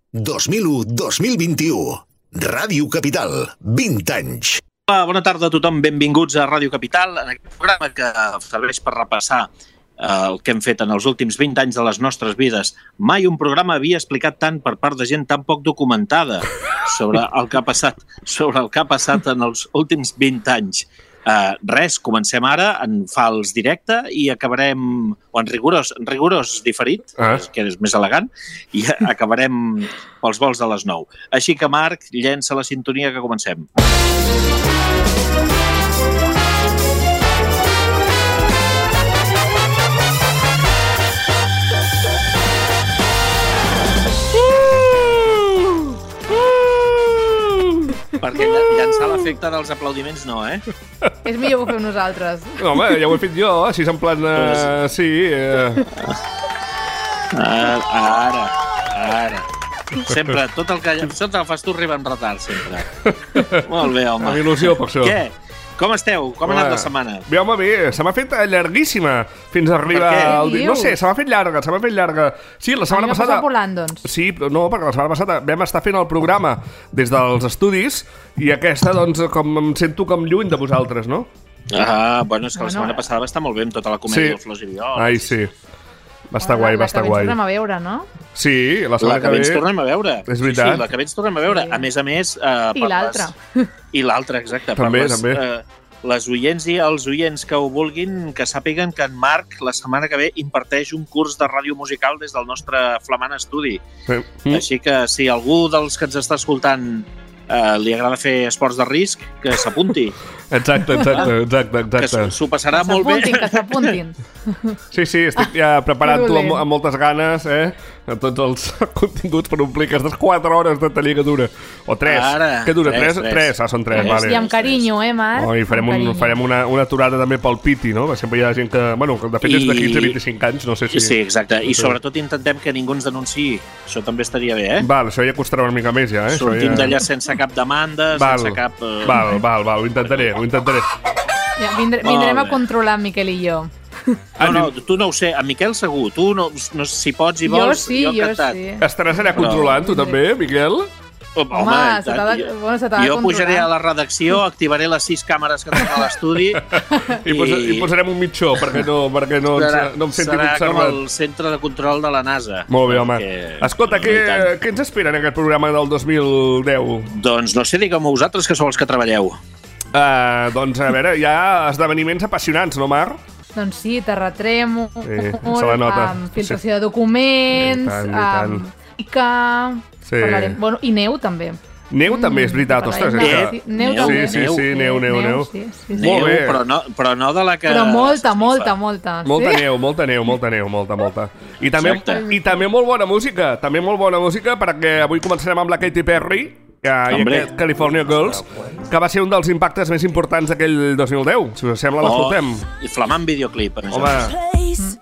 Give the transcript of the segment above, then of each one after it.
2001-2021. Ràdio Capital, 20 anys. Bona tarda a tothom, benvinguts a Ràdio Capital, en aquest programa que serveix per repassar el que hem fet en els últims 20 anys de les nostres vides. Mai un programa havia explicat tant per part de gent tan poc documentada sobre el que ha passat en els últims 20 anys. Res, comencem ara en fals directe i acabarem, o en rigorós diferit, que és més elegant, i acabarem pels vols de les 9. Així que, Marc, llença la sintonia que comencem. Perquè llançar l'efecte dels aplaudiments no, És millor ho fem nosaltres. No, home, ja ho he fet jo, així en plan... sí. Ara. Sempre, tot el que fas tu arriba en retard, sempre. Molt bé, home. Amb il·lusió, per això. Què? Com esteu? Com ha anat la setmana? Bé, home, bé. Se m'ha fet llarguíssima fins a arribar... No sé, se m'ha fet llarga. Sí, la setmana passada... Volant, doncs. Sí, però no, perquè la setmana passada vam estar fent el programa des dels estudis i aquesta, doncs, com em sento com lluny de vosaltres, no? Bueno, és que la setmana passada va estar molt bé amb tota la comèdia del Flors i Viols. Ai, sí. Va estar guai. La que ens tornem a veure, no? Sí, la setmana que ve... ens tornem a veure. És veritat. Sí, la que ve ens tornem a veure. A més... I l'altra. I l'altra, exacte. També. Les oients i els oients que ho vulguin, que sàpiguen que en Marc la setmana que ve imparteix un curs de ràdio musical des del nostre flamant estudi. Així que si algú dels que ens està escoltant li agrada fer esports de risc, que s'apunti. Exacte. Que s'ho passarà molt bé. Que s'apuntin. Sí, estic ja preparant-ho amb moltes ganes, tots els continguts per omplir aquestes 4 hores de taller que dura. O 3. Què dura? 3? Són 3, vale. I amb carinyo, Marc? I farem una aturada també pel piti, no? Sempre hi ha gent que... Bueno, de fet és de 15 a 25 anys, no sé si... Sí, exacte. I sobretot intentem que ningú ens denunciï. Això també estaria bé, Val, això ja costarà una mica més, ja, Sortim d'allà sense cap demanda, sense cap... Val, ho intentaré. Ja, vindrem a controlar en Miquel i jo. No, tu no ho sé, en Miquel segur. Tu, no, si pots i vols, jo encantat. Sí. Estaràs allà controlant, tu també, Miquel? Home, s'ha de controlar. Jo pujaré a la redacció, activaré les 6 càmeres que tenim a l'estudi i posarem un mitjó perquè no em senti observat. Serà com el centre de control de la NASA. Molt bé, home. Escolta, què ens espera en aquest programa del 2010? Doncs no sé, digueu-me vosaltres que sou els que treballeu. Doncs a veure, hi ha esdeveniments apassionants, no, Mar? Doncs sí, terratrèmol, se la nota. Filtració de documents, bueno, i neu també. Neu també, és veritat, ostres. Neu també. Sí, neu. Neu, però no de la que... Però molta. Molta neu. I també molt bona música, perquè avui començarem amb la Katy Perry, i aquest California Girls, que va ser un dels impactes més importants d'aquell 2010. Si us sembla, l'escoltem. I flamant videoclip, a més. Home.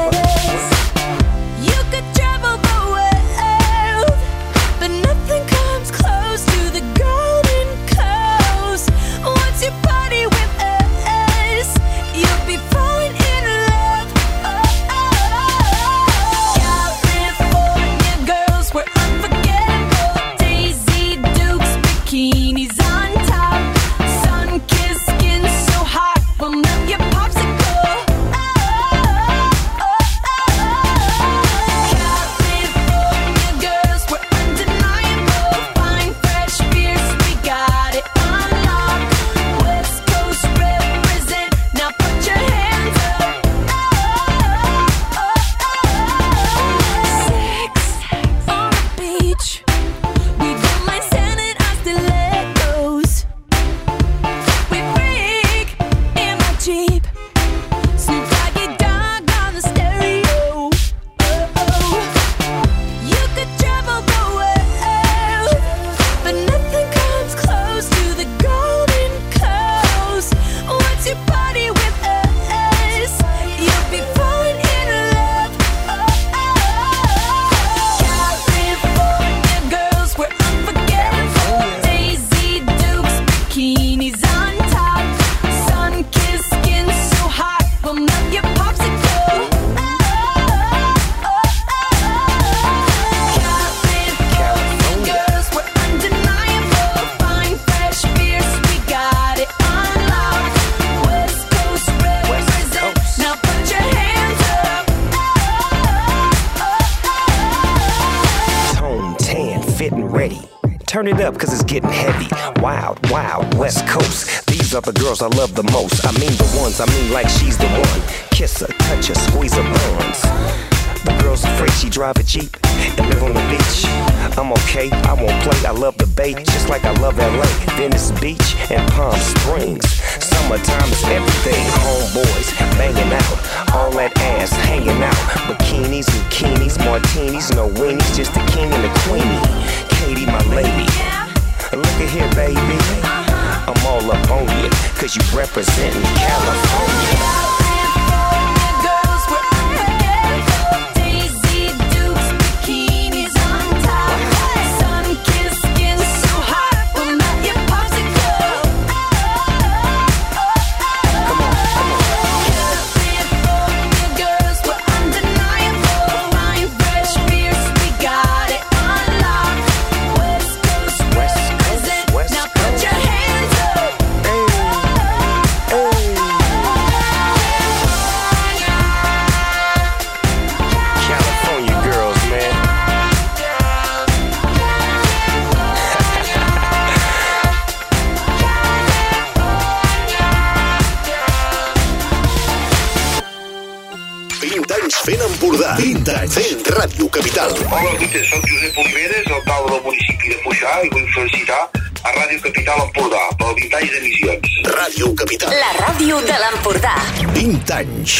You could travel the world, but nothing could turn it up cause it's getting heavy. Wild, wild, West Coast. These are the girls I love the most. I mean the ones, I mean like she's the one. Kiss her, touch her, squeeze her buns. The girl's afraid she drive a Jeep and live on the beach. I'm okay, I won't play, I love the bay, just like I love LA, Venice Beach and Palm Springs. Summertime is everything, homeboys banging out, all that ass hanging out. Bikinis, bikinis, martinis, no weenies, just the king and the queenie. Katie, my lady, look at here, baby. I'm all up on you, cause you representing California. Fent Empordà, 20 anys fent Ràdio Capital. Hola, soc Josep Oliveres, alcalde del municipi de Foixà, i vull felicitar a Ràdio Capital Empordà pel 20 anys d'emissions. Ràdio Capital. La ràdio de l'Empordà. 20 anys.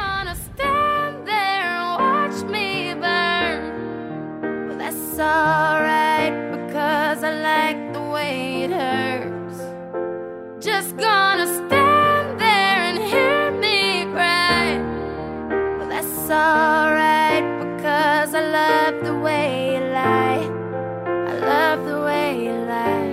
Just gonna stand there and hear me cry. That's alright, because I love the way you lie. I love the way you lie.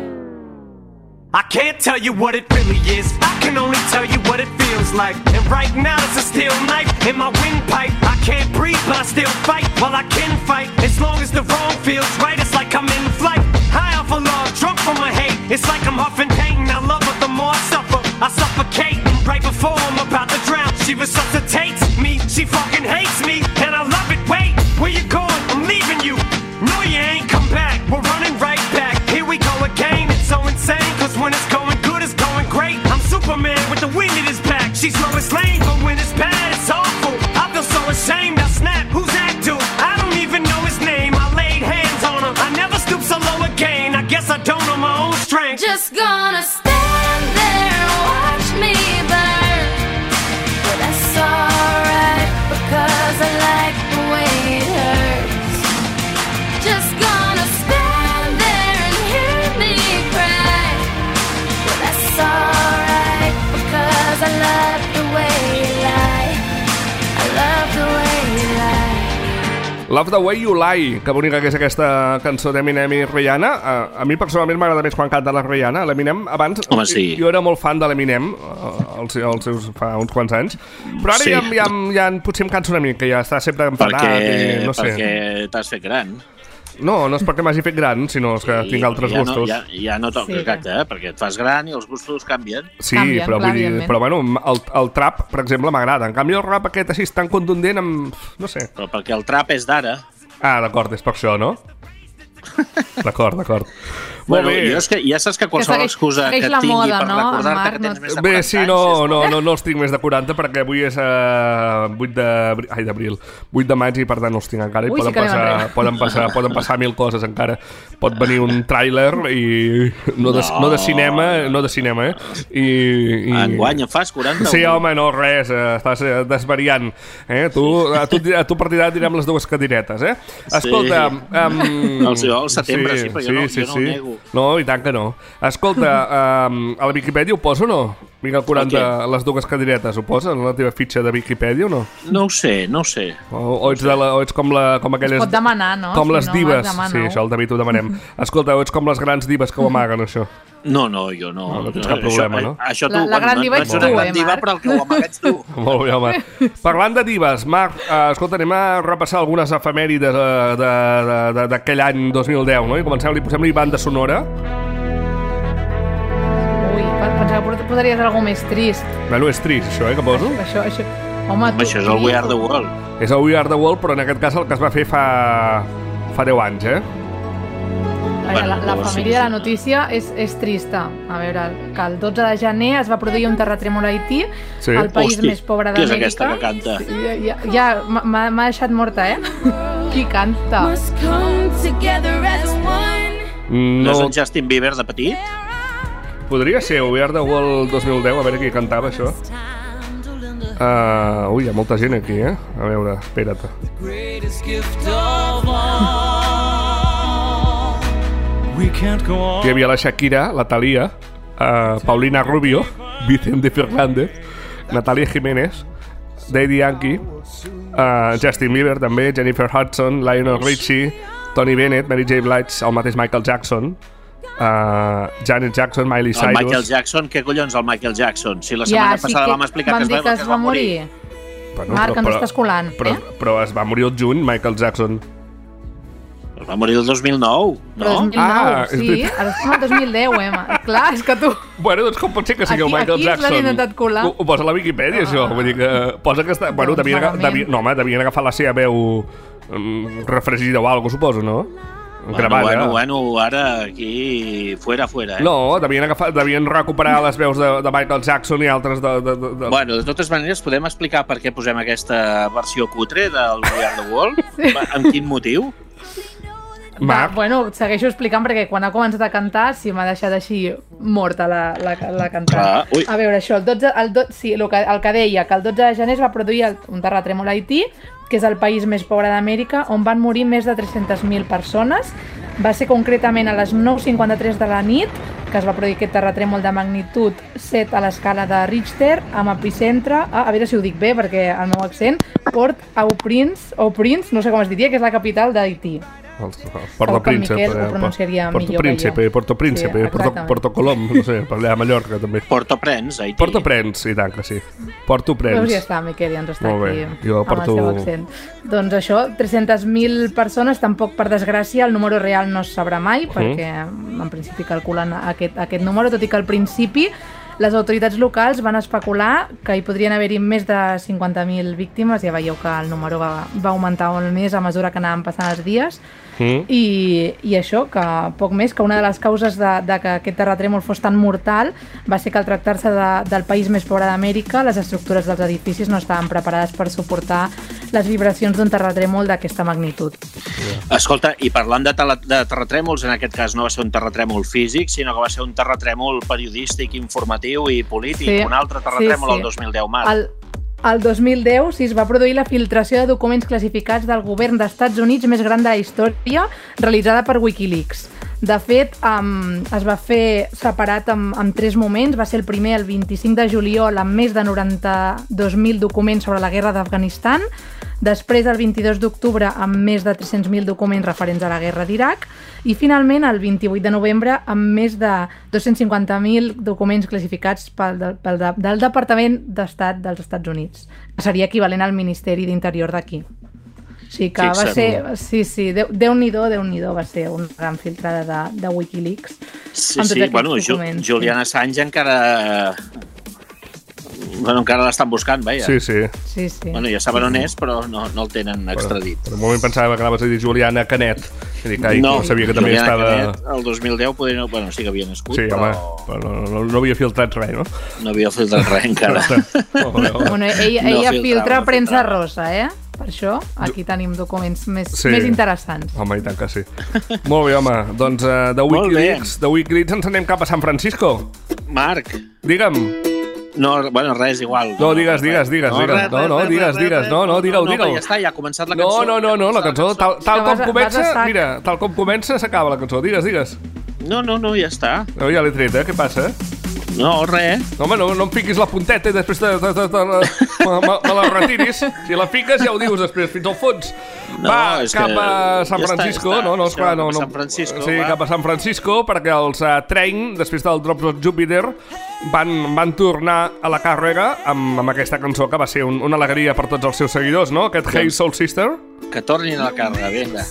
I can't tell you what it really is, I can only tell you what it feels like. And right now it's a steel knife in my windpipe. I can't breathe but I still fight, while I can fight. As long as the wrong feels right, it's like I'm in flight. High off of love, drunk from my hate. It's like I'm huffing pain, I love her the more I suffer. I suffocate, right before I'm about to drown. She resuscitates me, she fucking hates me, and I love it. Wait, where you going? I'm leaving you. No, you ain't come back, we're running right back. Here we go again, it's so insane, cause when it's going good, it's going great. I'm Superman with the wind at his back. She's Lois Lane, but when it's bad, it's awful. I feel so ashamed, I snap, who's that dude? I don't even know his name, I laid hands on him. I never stoop so low again, I guess I don't know my own strength. Just gonna stand there and watch me burn. But that's alright, because I like the way it hurts. Just gonna stand there and hear me cry. But that's alright, because I love the way you lie. I love the way you lie. Love the Way You Lie, que bonica que és aquesta cançó d'Eminem i Rihanna. A mi personalment m'agrada més quan canta la Rihanna. L'Eminem abans, home, sí. Jo era molt fan de l'Eminem, els seus fa uns quants anys, però ara sí. ja potser em canso una mica, ja està sempre enfadat. No sé. Perquè t'has fet gran. No és perquè m'hagi fet gran, sinó que tinc altres gustos. Ja no toca, sí, exacte, perquè et fas gran i els gustos canvien. Sí, però vull dir, però bueno, el trap, per exemple, m'agrada. En canvi, el rap aquest així tan contundent, no sé. Però perquè el trap és d'ara. Ah, d'acord, és per això, no? D'acord. Bueno, és que ja saps que qualsevol excusa que tingui per recordar-te que tens més de 40 anys... Bé, sí, no els tinc més de 40 perquè avui és 8 de maig i per tant no els tinc encara. Ui, poden passar mil coses encara. Pot venir un tràiler i no de cinema, Enguany en fas 40? Sí, home, no, res, estàs desvariant. A tu partidat direm les dues cadiretes, Escolta... Al setembre, sí, però jo no ho nego. No, i tant que no. Escolta, a la Viquipèdia ho posa o no? Mica 40, les dues cadiretes, ho posa en la teva fitxa de Viquipèdia o no? No ho sé. O ets com aquelles... Es pot demanar, no? Com les divas. Sí, això el David ho demanem. Escolta, o ets com les grans divas que ho amaguen, això? No, jo no. No tens cap problema, no? Això tu, la gran diva ets tu, Marc? Però el que ho amaga ets tu. Molt bé, home. Parlant de divas, Marc, escolta, anem a repassar algunes efemèrides d'aquell any 2010, no? I comencem, li posem-li banda sonora. Pensava que posaries alguna més trist. Bueno, és trist, això, que poso? Això. Home, això és el We Are The World. És el We Are The World, però en aquest cas el que es va fer fa 10 anys, La família de la notícia és trista. A veure, que el 12 de gener es va produir un terratrèmol a Haití, el país més pobre d'Amèrica. Qui és aquesta que canta? Ja m'ha deixat morta, Qui canta? No és el Justin Bieber de petit? Podria ser We Are The World 2010, a veure qui cantava això. Ui, hi ha molta gent aquí, A veure, espera't. Hi havia la Shakira, la Thalía, Paulina Rubio, Vicente Fernández, Natalia Jiménez, Daddy Yankee, Justin Bieber també, Jennifer Hudson, Lionel Richie, Tony Bennett, Mary J. Blige, el mateix Michael Jackson, Janet Jackson, Miley Cyrus... El Michael Jackson? Què collons el Michael Jackson? Si la setmana passada vam explicar que es va morir. Marc, ens estàs colant, Però es va morir el juny, Michael Jackson. Es va morir el 2009, no? 2009, sí. Ara estem al 2010, Clar, és que tu... Bueno, doncs com pot ser que sigui el Michael Jackson? Aquí l'han intentat colar. Ho posa a la Wikipedia, això. Vull dir que posa que està... Bueno, devien agafar la seva veu refregida o alguna cosa, suposo, no? Bueno, ara aquí fuera, No, devien recuperar les veus de Michael Jackson i altres de... Bueno, de totes maneres, podem explicar per què posem aquesta versió cutre del We Are The World? Sí. Amb quin motiu? Bueno, segueixo explicant perquè quan ha començat a cantar sí m'ha deixat així morta la cantant. A veure, això, el que deia, que el 12 de gener es va produir un terratrèmol a Haití, que és el país més pobre d'Amèrica, on van morir més de 300.000 persones. Va ser concretament a les 9:53 de la nit que es va produir aquest terratrèmol de magnitud 7 a l'escala de Richter, amb epicentre, a veure si ho dic bé perquè el meu accent, Port-au-Prince, no sé com es diria, que és la capital d'Haití. Porto Príncipe, ho pronunciaria millor Porto Príncipe, Porto Colom, no sé, per allà a Mallorca també. Porto-Prens, Haití. Porto-Prens, i tant que sí. Porto-Prens. Doncs ja està, Miquel, ja ens està aquí jo amb el seu accent. Doncs això, 300.000 persones, tampoc per desgràcia el número real no es sabrà mai, perquè en principi calculen aquest número, tot i que al principi les autoritats locals van especular que hi podrien haver-hi més de 50.000 víctimes. Ja veieu que el número va augmentar molt més a mesura que anaven passant els dies. I això, que poc més, que una de les causes de que aquest terratrèmol fos tan mortal va ser que al tractar-se del país més pobre d'Amèrica, les estructures dels edificis no estaven preparades per suportar les vibracions d'un terratrèmol d'aquesta magnitud. Escolta, i parlant de terratrèmols, en aquest cas no va ser un terratrèmol físic, sinó que va ser un terratrèmol periodístic, informatiu i polític, un altre terratrèmol el 2010, Marc. El 2010 es va produir la filtració de documents classificats del govern dels Estats Units més gran de la història, realitzada per Wikileaks. De fet, es va fer separat en 3 moments. Va ser el primer el 25 de juliol amb més de 92.000 documents sobre la guerra d'Afganistan, després el 22 d'octubre amb més de 300.000 documents referents a la guerra d'Iraq i finalment el 28 de novembre amb més de 250.000 documents classificats del Departament d'Estat dels Estats Units, que seria equivalent al Ministeri d'Interior d'aquí. Sí, que va ser... Sí, Déu-n'hi-do, va ser una gran filtrada de Wikileaks. Sí, bueno, Julian Assange encara l'estan buscant, veia. Sí. Bueno, ja saben on és, però no el tenen extradit. Per un moment pensava que anaves a dir Juliana Canet. No sabia que també estava... Canet, el 2010, bueno, sí que havia nascut, sí, però no havia filtrat res, no? No havia filtrat res encara. Bueno, ella filtra premsa rosa, Per això, aquí tenim documents més interessants. Home, i tant que sí. Molt bé, home. Doncs de Wikileaks ens anem cap a San Francisco. Marc. Digue'm. No, bueno, res, igual. No, digues. No, digue-ho. Ja està, ja ha començat la cançó. No, la cançó, tal com comença, mira, tal com comença, s'acaba la cançó. Digues. No, ja està. No, ja l'he tret, què passa? No, res. No, home, no em fiquis la punteta i després me la retiris. Si la fiques ja ho dius després, fins al fons. Va, cap a San Francisco. Sí, cap a San Francisco, perquè els Train, després del Drops of Jupiter, van tornar a la càrrega amb aquesta cançó que va ser una alegria per tots els seus seguidors, no? Aquest Hey Soul Sister. Que tornin a la càrrega, vinga.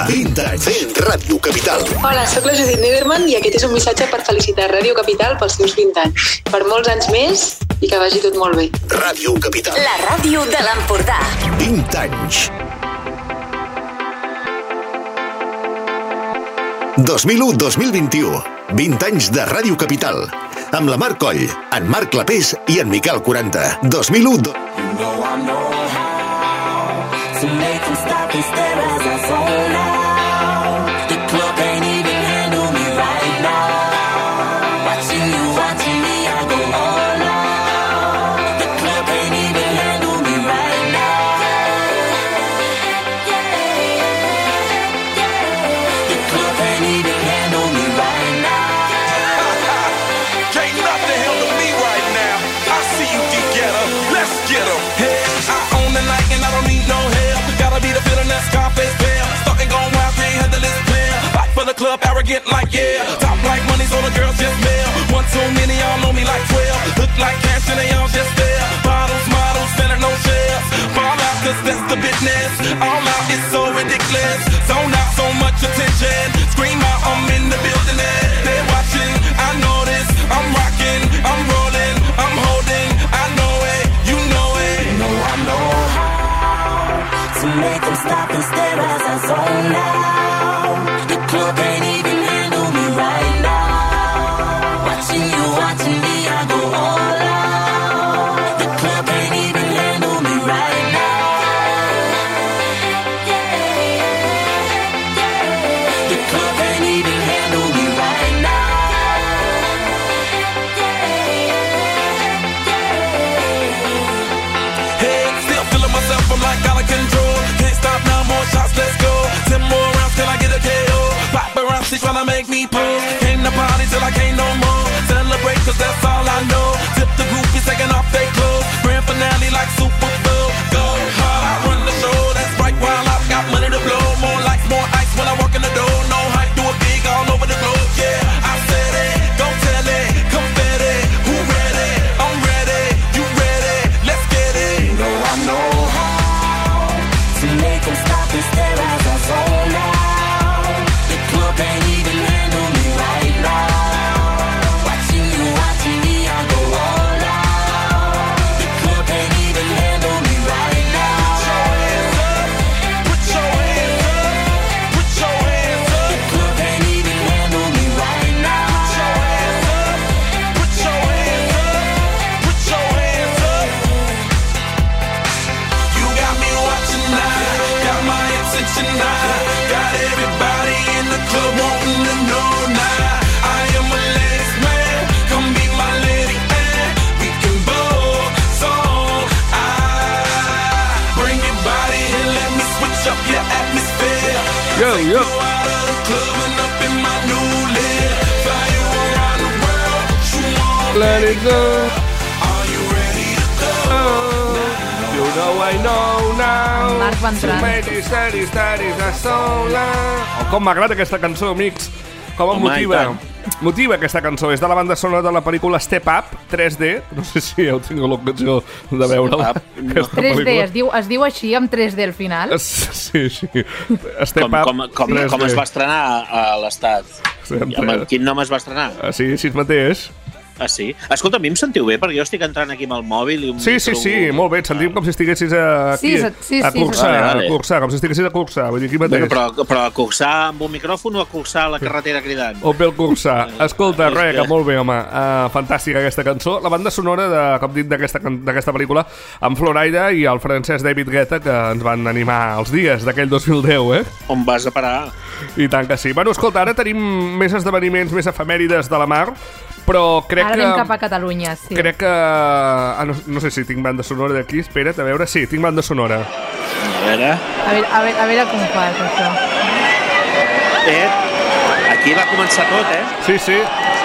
Vintage fent Ràdio Capital. Hola, sóc la Judit Nederman i aquest és un missatge per felicitar Ràdio Capital pels seus 20 anys. Per molts anys més i que vagi tot molt bé. Ràdio Capital. La ràdio de l'Empordà. 20 anys. 2001-2021. 20 anys de Ràdio Capital. Amb la Mar Coll, en Marc Clapés i en Miquel 40. 2001... To make them stop and stare as I zone out. The club ain't even handle me right now. Watching me, I go all out. The club ain't even handle me right now. The club ain't even handle me right now. Can't nothing handle me right now. I see you together. Let's get 'em. Hey, I own the night and I don't need no help. Gotta be the feeling that Scarface feel. Starting going wild, can't handle this player. Fight for the club, arrogant like yeah. Top like money, so the girls just mail. One too many, y'all know me like 12. Look like cash and they all just there. Bottles, models, selling no shares. Fall out, cause that's the business. All out, it's so ridiculous. Zone out, so much attention. Scream out, I'm in the building and they're watching. I know this, I'm rocking, I'm rolling, I'm holding. I know it, you know it. You know I know how to make them stop and stare as I zone out. The club ain't even handle me right now. Watching me, I go all out. The club ain't even handle me right now. The club ain't even handle me right now. Hey, still feeling myself, I'm like out of control. Can't stop now, more shots, let's go. 10 more rounds till I get a KO. Paparazzi tryna make me pull. Came to party till I can't no more. Celebrate cause that's all I know. Tip the groupies taking off their clothes. Grand finale like Super Bowl. Go hard, I run the show. That's right, while I've got money to blow. More lights, more ice when I walk in the door. No hype, do it big all over the globe. Yeah, I said it, go tell it. Confetti, who ready? I'm ready, you ready? Let's get it. You know I know how to make them stop and stare as I zone out. The club ain't even handle me right now. Watching me, I go all out. The club ain't even handle me right now. Put your hands up, put your hands up. The club ain't even handle me right now. Put your hands up, put your hands up. You got me watching now, got my attention now. Got everybody in the club wanting to know now. I am a ladies man, come be my lady and we can both song. Bring your body and let me switch up your atmosphere. Yo. Go out of the club and up in my new lid. Fly you around the world, you want Let it go. Are you ready to go? You know I know now. Marc va entrant. Oh, com m'agrada aquesta cançó, amics. Com em Home, motiva. i tant. Motiva aquesta cançó. És de la banda sonora de la pel·lícula Step Up, 3D. No sé si heu tingut l'ocasió de veure-la. Step Up, no. Aquesta 3D, pel·lícula. es diu així, amb 3D al final? Sí. Step Com Up 3D. es va estrenar a l'Estat? Amb quin nom es va estrenar? Sí, així mateix. Ah, sí? Escolta, a mi em sentiu bé, perquè jo estic entrant aquí amb el mòbil i... Sí, molt bé, et sentim com si estiguessis aquí, Sí, a cursar, vale. a cursar, com si estiguessis a cursar, vull dir, aquí mateix. Bueno, però a cursar amb un micròfon o a cursar a la carretera cridant? O pel cursar. Escolta, res, que molt bé, home. Fantàstica aquesta cançó. La banda sonora, com dit, d'aquesta pel·lícula, amb Florida i el francès David Guetta, que ens van animar els dies d'aquell 2010, On vas a parar? I tant que sí. Bueno, escolta, ara tenim més esdeveniments, més efemèrides de la Mar, però crec Ara que... anem cap a Catalunya, sí. Crec que... no sé si tinc banda sonora d'aquí. Espera't, a veure. Sí, tinc banda sonora. A veure com fas, això. Aquí va començar tot, Sí.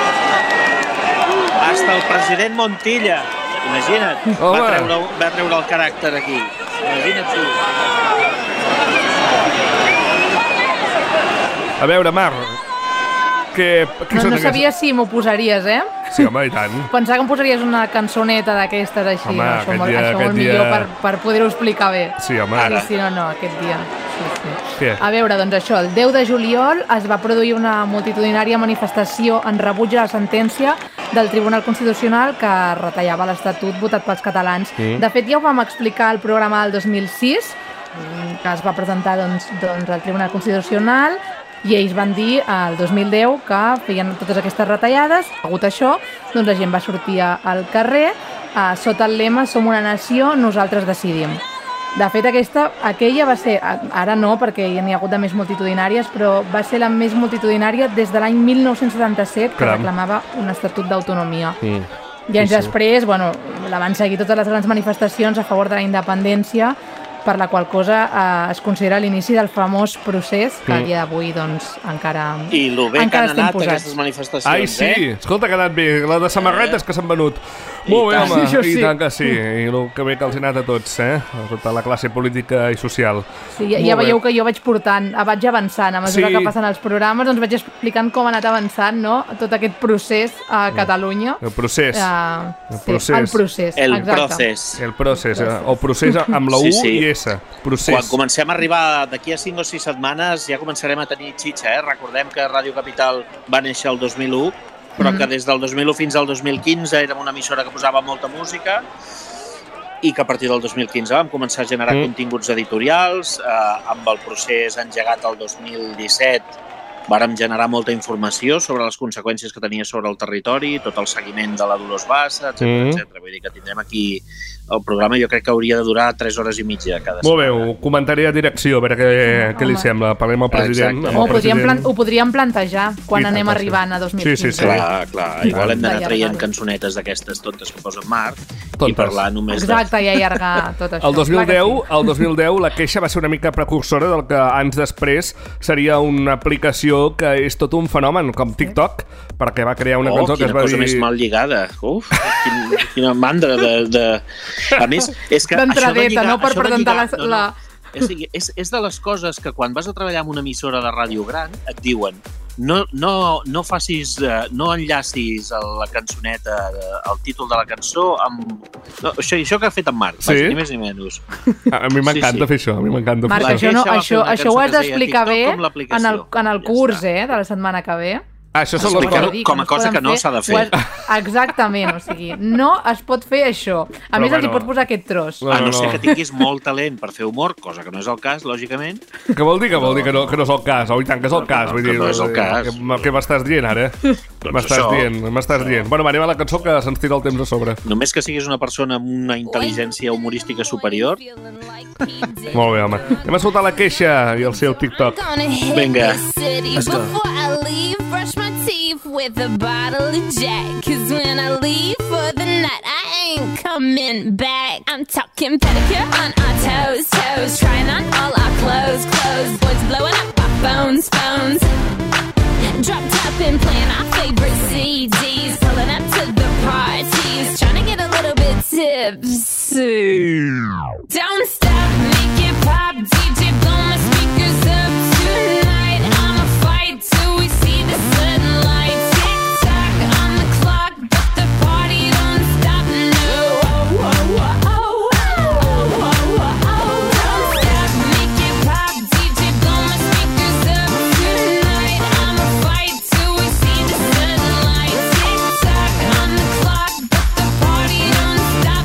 Hasta el president Montilla. Imagina't. Va treure el caràcter aquí. Imagina't tu. A veure, Mar, no sabia si m'ho posaries, Sí, home, i tant. Pensava que em posaries una cançoneta d'aquestes així. Home, això molt millor per poder-ho explicar bé. Sí, home. Sí, no, aquest dia. Què? A veure, doncs això, el 10 de juliol es va produir una multitudinària manifestació en rebuig a la sentència del Tribunal Constitucional que retallava l'Estatut votat pels catalans. De fet, ja ho vam explicar al programa del 2006, que es va presentar doncs, al Tribunal Constitucional, i ells van dir el 2010 que feien totes aquestes retallades. Hagut això, doncs la gent va sortir al carrer sota el lema "Som una nació, nosaltres decidim". De fet, aquella va ser, ara no, perquè hi ha hagut de més multitudinàries, però va ser la més multitudinària des de l'any 1977, que reclamava un estatut d'autonomia. I anys després, bueno, la van seguir totes les grans manifestacions a favor de la independència, per la qual cosa es considera l'inici del famós procés que a dia d'avui doncs, encara I lo bé que han anat aquestes manifestacions. Ai, sí, escolta, que ha anat bé. La de samarretes que s'han venut. Molt bé, home, i tant que sí. I el que bé que els ha anat a tots, a tota la classe política i social. Sí, ja veieu que jo vaig avançant. A mesura que passen els programes, doncs vaig explicant com ha anat avançant, no?, tot aquest procés a Catalunya. El procés. El procés. El procés amb la U i S. Procés. Quan comencem a arribar d'aquí a 5 o 6 setmanes ja començarem a tenir xitxa, Recordem que Ràdio Capital va néixer el 2001, però que des del 2001 fins al 2015 érem una emissora que posava molta música i que a partir del 2015 vam començar a generar continguts editorials. Amb el procés engegat el 2017 vàrem generar molta informació sobre les conseqüències que tenia sobre el territori, tot el seguiment de la Dolors Bassa, etc. Vull dir que tindrem aquí el programa, jo crec que hauria de durar 3 hores i mitja cada setmana. Molt bé, ho comentaré a direcció, a veure què li sembla. Parlem al president. Ho podríem plantejar quan anem arribant a 2015. Sí. Clar. Igual hem d'anar traient cançonetes d'aquestes tontes que posa Marc i parlar només Exacte, i allargar tot això. El 2010 la queixa va ser una mica precursora del que anys després seria una aplicació que és tot un fenomen, com TikTok, perquè va crear una cançó que es va dir... Quina cosa més mal lligada. Quina mandra de... A més, és que d'entradeta, no? Per presentar la... És de les coses que quan vas a treballar en una emissora de ràdio gran et diuen no facis, no enllacis la cançoneta, el títol de la cançó amb... Això que ha fet en Marc, ni més ni menys. A mi m'encanta fer això, Marc, això ho has d'explicar bé en el curs de la setmana que ve. Això són les coses... Com a cosa que no s'ha de fer. Exactament, o sigui, no es pot fer això. A més, els hi pots posar aquest tros. A no ser que tinguis molt talent per fer humor, cosa que no és el cas, lògicament. Què vol dir que no és el cas? I tant que és el cas. Que no és el cas. Què m'estàs dient, ara? M'estàs dient. Bueno, anem a la cançó que se'ns tira el temps a sobre. Només que siguis una persona amb una intel·ligència humorística superior. Molt bé, home. Anem a escoltar la queixa i el seu TikTok. Vinga. Brush my teeth with a bottle of Jack. Cause when I leave for the night, I ain't coming back. I'm talking pedicure on our toes, trying on all our clothes, boys blowing up our phones. Drop top and playing our favorite CDs, pulling up to the parties, trying to get a little bit tipsy. Don't stop, make it pop, DJ blow my speakers up tonight. I'ma fight till we see the sunlight. Tick tock on the clock, but the party don't stop. No. Don't stop, make it pop, DJ blow my speakers up tonight. I'ma fight till we see the sunlight. Tick tock on the clock, but the party don't stop.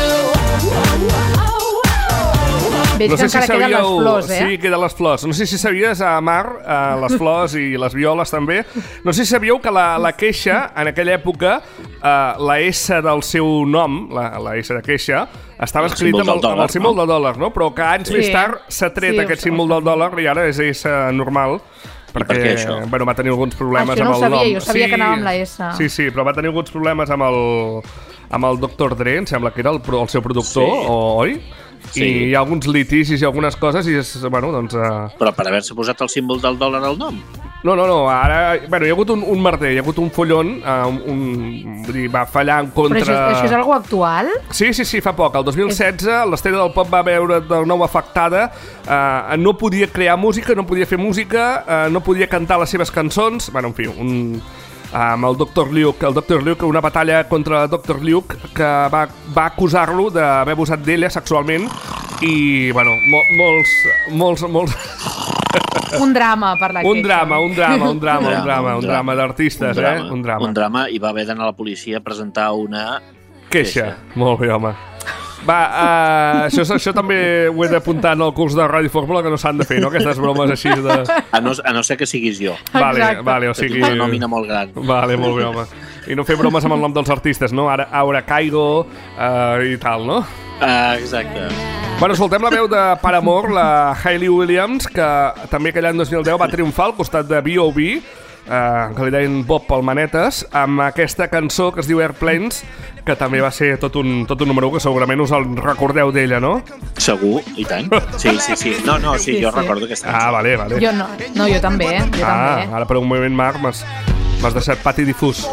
Veig No que sé si encara queden les flors, Sí, queden les flors. No sé si sabies, Mar, les flors i les violes també, no sé si sabíeu que la queixa, en aquella època, la S del seu nom, la S de queixa, estava escrita amb el símbol del dòlar, no? Però que anys més tard s'ha tret aquest símbol del dòlar i ara és S normal. Perquè va tenir alguns problemes amb el nom. Això no ho sabia, jo sabia que anava amb la S. Sí, però va tenir alguns problemes amb el Dr. Dre, em sembla que era el seu productor, oi? Sí. I hi ha alguns litigis i algunes coses i és, doncs... Però per haver-se posat el símbol del dòlar al nom? No, ara... hi ha hagut un merder, hi ha hagut un follon, va fallar en contra... Però això és algo actual? Sí, fa poc. El 2016 l'estrella del pop va veure de nou afectada, no podia crear música, no podia fer música, no podia cantar les seves cançons, en fi, amb el Dr. Luke, una batalla contra el Dr. Luke que va acusar-lo d'haver abusat d'ella sexualment I, bueno, molts... Un drama per la queixa. Un drama d'artistes, Un drama. I va haver d'anar a la policia a presentar una... Queixa. Molt bé, home. Va, això també ho he d'apuntar en el curs de Ràdio Fórmula, que no s'han de fer, no? Aquestes bromes així de... A no ser que siguis jo. Vale, o sigui... Una nòmina molt gran. Vale, molt bé, home. I no fer bromes amb el nom dels artistes, no? Ara Aura Caigo i tal, no? Exacte. Bueno, escoltem la veu de Paramore, la Hayley Williams, que també aquell any 2010 va triomfar al costat de B.O.B., que li deien Bob Palmanetes, amb aquesta cançó que es diu Airplanes, que també va ser tot un número 1, que segurament us el recordeu d'ella, no? Segur, i tant. Sí. No, jo recordo aquesta cançó. Vale. Jo no, jo també. Ara per un moment, Marc, m'has deixat pati difús.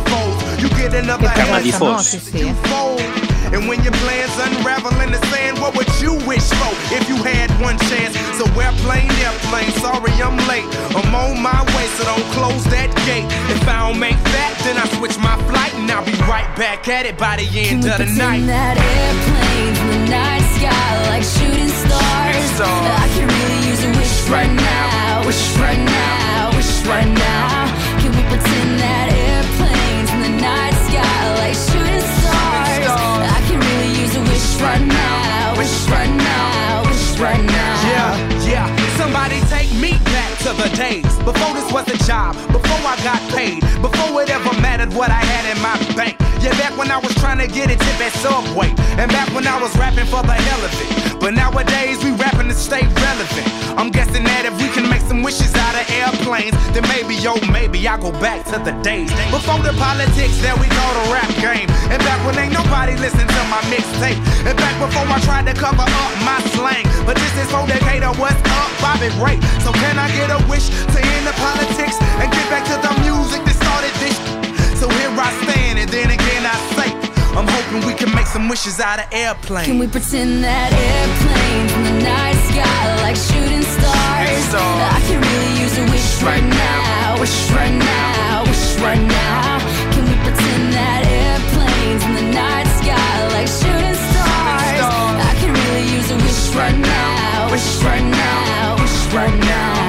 Carme difós. Sí. And when your plans unravel in the sand, what would you wish for if you had one chance? So airplane, sorry I'm late. I'm on my way, so don't close that gate. If I don't make that, then I switch my flight, and I'll be right back at it by the end of the night. That airplanes in the night sky like shooting stars. I can really use a wish right now. Wish right now. Wish right now. Can we pretend that airplanes in the night sky like shooting stars? I can really use a wish right now. Wish right now. Wish right now. Yeah. Somebody take me back to the days before this was a job, before I got paid, before it ever mattered what I had in my bank. Yeah, back when I was trying to get a tip at Subway, and back when I was rapping for the hell of it. But nowadays we rapping to stay relevant. I'm guessing that if we can make some wishes out of airplanes, then maybe I'll go back to the days before the politics that we call the rap game, and back when ain't nobody listened to my mixtape, and back before I tried to cover up my slang. But this is for Decatur, what's up, Bobby Ray? So can I get a wish to end the politics and get back to the music that started this? So here I stand, and then again I say, I'm hoping we can make some wishes out of airplanes. Can we pretend that airplanes in the night sky like shooting stars? I can really use a wish right now. Wish right now. Wish right now. Can we pretend that airplanes in the night sky like shooting stars? I can really use a wish right now. Wish right now. Wish right now.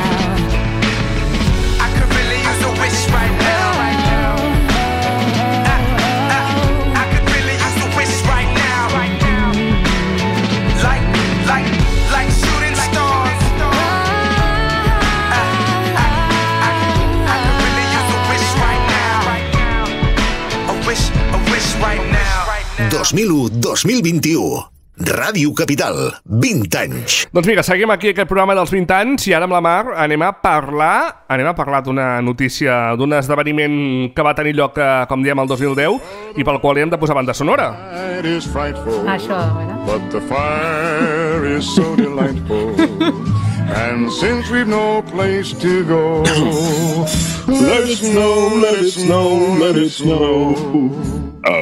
I could really use a wish right now. Right now. 2001-2021. Ràdio Capital, 20 anys. Doncs mira, seguim aquí aquest programa dels 20 anys i ara amb la Mar anem a parlar d'una notícia, d'un esdeveniment que va tenir lloc, com diem, el 2010 i pel qual hem de posar banda sonora. Això, mira. But the fire is so delightful. And since we've no place to go, let it snow, let it snow, let it snow.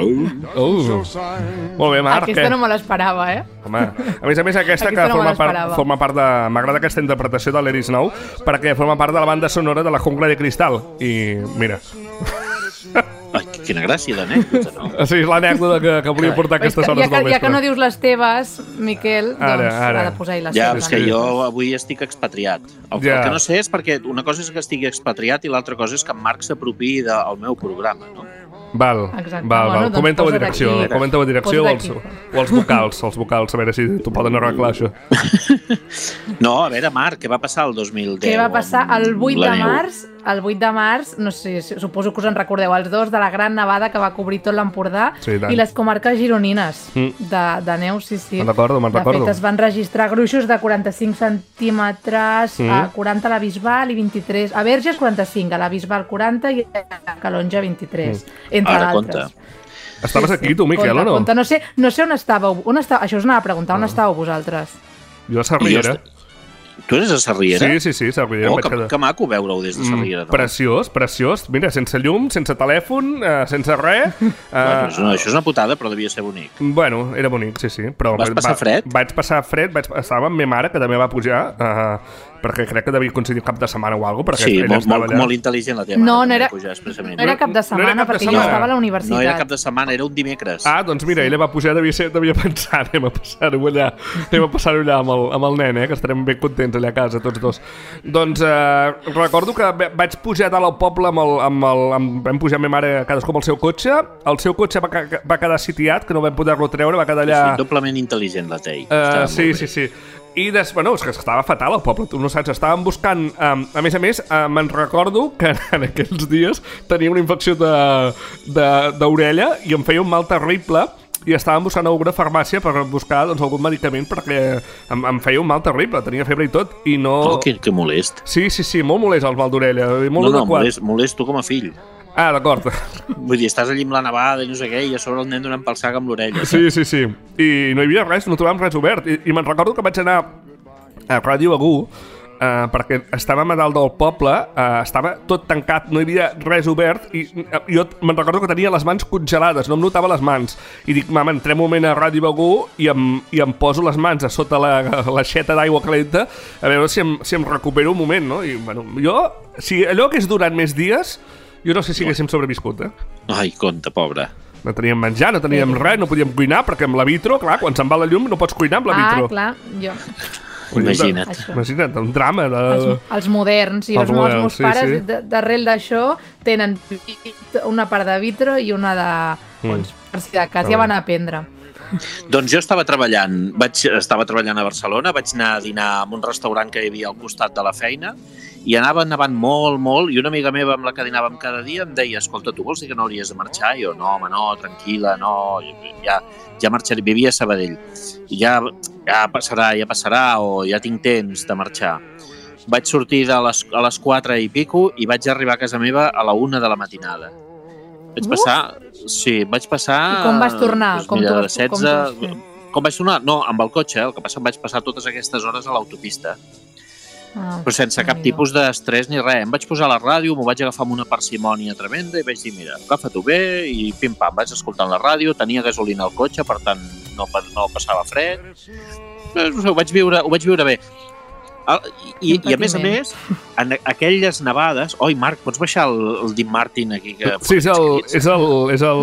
Molt bé, Marc. Aquesta no me l'esperava, Home, a més aquesta que forma part de... M'agrada aquesta interpretació de Let It Snow perquè forma part de la banda sonora de La Jungla de Cristal. I mira... Quina gràcia d'anècdota, no? Sí, és l'anècdota que volia portar aquestes hores del vespre. Ja que no dius les teves, Miquel, doncs ha de posar-hi les teves. Ja, és que jo avui estic expatriat. El que no sé és perquè una cosa és que estigui expatriat i l'altra cosa és que en Marc s'apropiï del meu programa, no? Val. Comenta-ho a direcció o els vocals, a veure si t'ho poden arreglar, això. No, a veure, Marc, què va passar el 2010? Què va passar el 8 de març? El 8 de març, no sé, suposo que us en recordeu, els dos de la gran nevada que va cobrir tot l'Empordà i les comarques gironines de neu, sí. Me'n recordo. De fet, es van registrar gruixos de 45 centímetres, a 40 a la Bisbal i 23... A Verges, 45, a la Bisbal 40 i a Calonja 23, entre d'altres. Estaves aquí, tu, Miquel, o no? No sé on estàveu. Això us anava a preguntar, on estàveu vosaltres? Jo a Sarriera. Tu eres a Sarriera? Sí, Sarriera. Que maco veure-ho des de Sarriera. Preciós. Mira, sense llum, sense telèfon, sense res. Això és una putada, però devia ser bonic. Bueno, era bonic, sí. Però vas passar fred? Vaig passar fred, estava amb ma mare, que també va pujar, perquè crec que devia coincidir cap de setmana o alguna cosa. Sí, molt intel·ligent la teva no mare. era, Pujar expressament. no era cap de setmana, perquè jo estava a la universitat. No era cap de setmana, era un dimecres. Doncs mira, ella va pujar, devia pensar, anem a passar-ho allà amb el nen, que estarem ben contents allà a casa, tots dos. Doncs recordo que vaig pujar dalt al poble vam pujar amb ma mare cadascú amb el seu cotxe. El seu cotxe va quedar sitiat, que no vam poder-lo treure, va quedar allà... Sí, doblement intel·ligent la Tei. Sí. I és que estava fatal el poble, tu no saps, estàvem buscant... a més, me'n recordo que en aquells dies tenia una infecció d'orella i em feia un mal terrible i estàvem buscant alguna farmàcia per buscar algun medicament perquè em feia un mal terrible, tenia febre i tot i no... Oh, que molest. Sí, molt molest el mal d'orella. Molest tu com a fill. D'acord. Vull dir, estàs allí amb la nevada i no sé què, i a sobre el nen donant pel sac amb l'orella. Sí. I no hi havia res, no trobàvem res obert. I me'n recordo que vaig anar a Ràdio Begú, perquè estàvem a dalt del poble, estava tot tancat, no hi havia res obert, i jo me'n recordo que tenia les mans congelades, no em notava les mans. I dic, mama, entrem un moment a Ràdio Begú i em poso les mans a sota l'aixeta d'aigua calenta a veure si em recupero un moment, no? I, bueno, si allò hagués durat més dies... Jo no sé si haguéssim sobreviscut, Ai, compte, pobre. No teníem menjar, no teníem res, no podíem cuinar, perquè amb la vitro, clar, quan se'n va la llum no pots cuinar amb la vitro. Clar, jo... Imagina't, un drama de... Els moderns i els meus pares, d'arrel d'això, tenen una part de vitro i una de... Per si de cas ja van aprendre. Doncs jo estava treballant a Barcelona, vaig anar a dinar en un restaurant que hi havia al costat de la feina i anava nevant molt, i una amiga meva amb la que dinàvem cada dia em deia, escolta, tu vols dir que no hauries de marxar? I jo, no, home, no, tranquil·la, no, ja marxaré, vivia a Sabadell, i ja passarà, o ja tinc temps de marxar. Vaig sortir a les 4 i pico i vaig arribar a casa meva a la 1 de la matinada. Vaig passar... I com vas tornar? Com vaig tornar? No, amb el cotxe, el que passa em vaig passar totes aquestes hores a l'autopista. Però sense cap tipus d'estrès ni res. Em vaig posar a la ràdio, m'ho vaig agafar amb una parsimònia tremenda i vaig dir, mira, agafa-t'ho bé, i pim-pam, vaig escoltant la ràdio, tenia gasolina al cotxe, per tant no passava fred. Ho vaig viure bé. I a més, en aquelles nevades... Oi, Marc, pots baixar el Dean Martin aquí? Sí, és el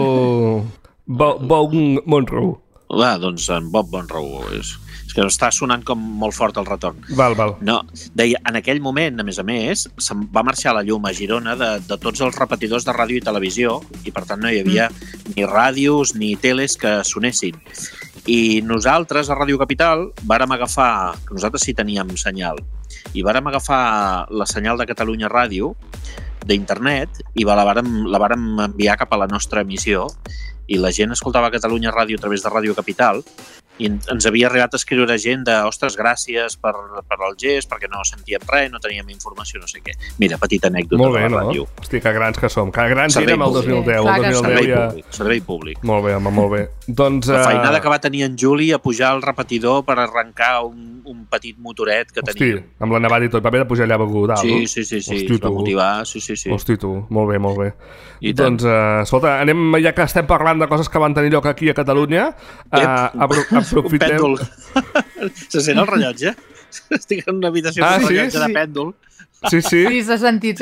Bob Monroe. Doncs en Bob Monroe és que està sonant com molt fort el retorn. Val. No, deia, en aquell moment, a més, se'n va marxar la llum a Girona de tots els repetidors de ràdio i televisió i, per tant, no hi havia ni ràdios ni teles que sonessin. I nosaltres, a Ràdio Capital, vàrem agafar, que nosaltres sí teníem senyal, i vàrem agafar la senyal de Catalunya Ràdio d'internet i la vàrem enviar cap a la nostra emissió i la gent escoltava Catalunya Ràdio a través de Ràdio Capital i ens havia arribat a escriure gent de ostres, gràcies per el gest, perquè no sentíem res, no teníem informació, no sé què. Mira, petita anècdota de la ràdio. Hosti, que grans que som. Que grans érem el 2010. Servei públic. Molt bé, home, molt bé. Doncs, la feinada que va tenir en Juli a pujar al repetidor per arrencar un petit motoret que tenia. Hosti, amb la nevada i tot, va haver de pujar allà a Begú dalt. Sí, es va motivar, sí. Hosti, tu, molt bé. Doncs, escolta, anem, ja que estem parlant de coses que van tenir lloc aquí a Catalunya, aprofitem... Un pèndol. Se sent el rellotge? Estic en una habitació amb un rellotge de pèndol. Sí. Sí, s'ha sentit.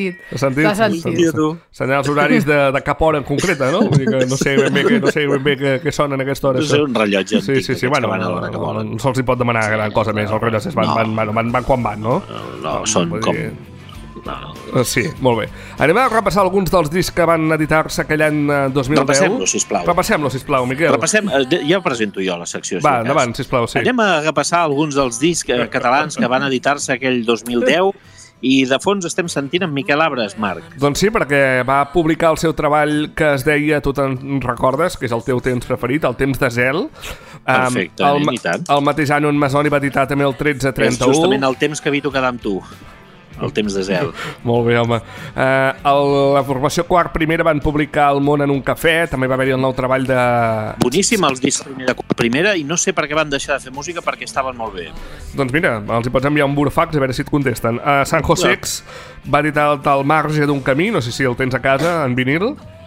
Senyals horaris de cap hora en concreta, no? Vull dir que no sé ben bé què sonen a aquesta hora. No sé, un rellotge antic. Sí, bueno, no se'ls hi pot demanar gran cosa més. Els rellotges van quan van, no? No, són com... Sí, molt bé. Anem a repassar alguns dels discs que van editar-se aquell any 2010. Repassem-lo, sisplau, Miquel. Ja presento jo la secció. Va, endavant, sisplau, sí. Anem a repassar alguns dels discs catalans que van editar-se aquell 2010 i de fons estem sentint en Miquel Abres, Marc. Doncs sí, perquè va publicar el seu treball que es deia, tu te'n recordes, que és el teu temps preferit, el temps de zel. Perfecte, i tant. El mateix any on Masoni va editar també el 1331. És justament el temps que evito quedar amb tu. El temps de zel. Molt bé, home. La formació Quart Primera van publicar El món en un cafè, també va haver-hi el nou treball de... Boníssim els discs de Quart Primera i no sé per què van deixar de fer música perquè estaven molt bé. Doncs mira, els hi pots enviar un burofax a veure si et contesten. San Josex va editar el Marge d'un camí, no sé si el tens a casa, en vinil.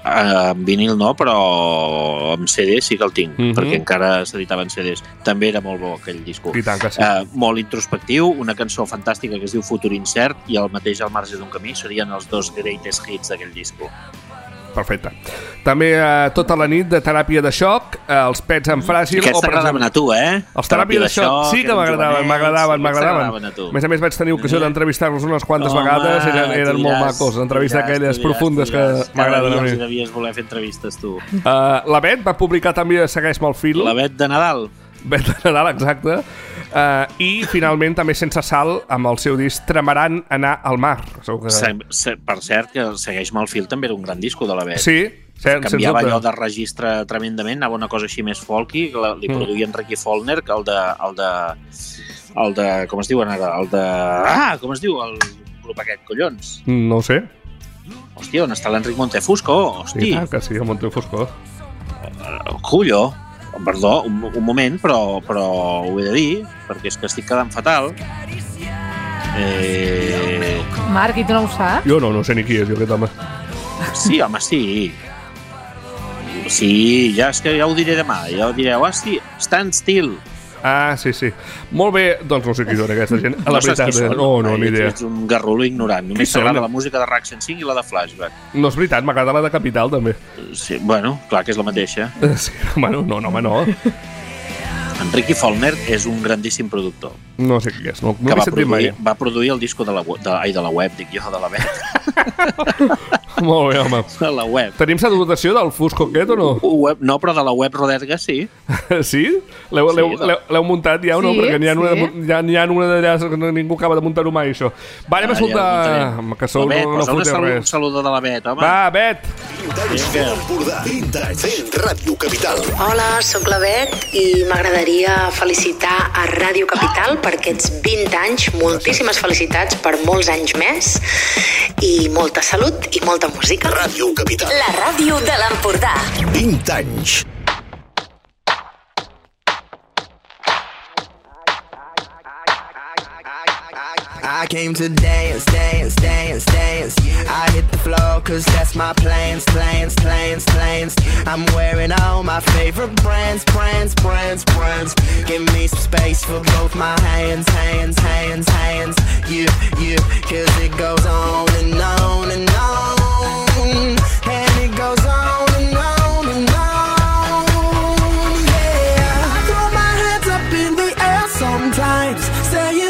En vinil no, però en CD sí que el tinc, perquè encara s'editava en CDs. També era molt bo aquell disco. I tant que sí. Molt introspectiu, una cançó fantàstica que es diu Futur Incert, i el mateix Al marge d'un camí serien els dos greatest hits d'aquell disco. Perfecte. També Tota la nit de Teràpia de xoc, els Pets en fràgil... Aquests t'agradaven a tu, Els Teràpia de xoc sí que m'agradaven. A més, vaig tenir ocasió d'entrevistar-los unes quantes vegades, eren molt macos, entrevistes aquelles profundes que m'agraden a mi. Cada dia devies voler fer entrevistes, tu. La Bet va publicar també Segueix-me el fil. La Bet de Nadal. Bet de Nadal, exacte. I finalment també Sense sal amb el seu disc Tramaran anar al mar. Per cert, que Segueix-me el fil també era un gran disco de la Bet. Sí, canviava allò de registre tremendament, anava una cosa així més folky, li produïa Enrique Follner, que el de com es diuen ara? Com es diu el grup aquest, collons? No ho sé. Hòstia, on està l'Enric Montefusco? Sí, que sí, el Montefusco. Cullo. Perdó, un moment, però ho he de dir, perquè és que estic quedant fatal. Marc, i tu no ho saps? Jo no sé ni qui és, jo aquest home. Sí, home, sí. Sí, ja ho diré demà. Ja ho direu, sí, Stand Still. Ah, sí. Molt bé, doncs no sé qui són aquesta gent. La veritat, no, ni idea. Ets un garrulo ignorant. Només t'agrada la música de RAC 105 i la de Flashback. No és veritat, m'agrada la de Capital, també. Sí, bueno, clar que és la mateixa. Sí, bueno, no. Enrique Follner és un grandíssim productor. No sé qui és, no l'he sentit mai. Va produir el disco de la web, dic jo, de la Bet. Molt bé, home. De la web. Tenim salutació del Fusco aquest o no? No, però de la web Roderga sí. Sí? L'heu muntat ja o no? Sí, perquè n'hi ha una d'allà que ningú acaba de muntar-ho mai, això. Va, anem a escoltar... Que sou no foteu res. Un saludo de la Bet, home. Va, Bet! 20 anys fent Ràdio Capital. Hola, sóc la Bet i m'agradaria felicitar a Ràdio Capital per aquests 20 anys. Moltíssimes felicitats per molts anys més i molta salut i molta música. Ràdio Capital. La ràdio de l'Empordà. 20 anys. I came to dance. I hit the floor cause that's my plans. I'm wearing all my favorite brands. Give me some space for both my hands. You, cause it goes on and on and on. And it goes on and on and on. Yeah, I throw my hands up in the air sometimes, saying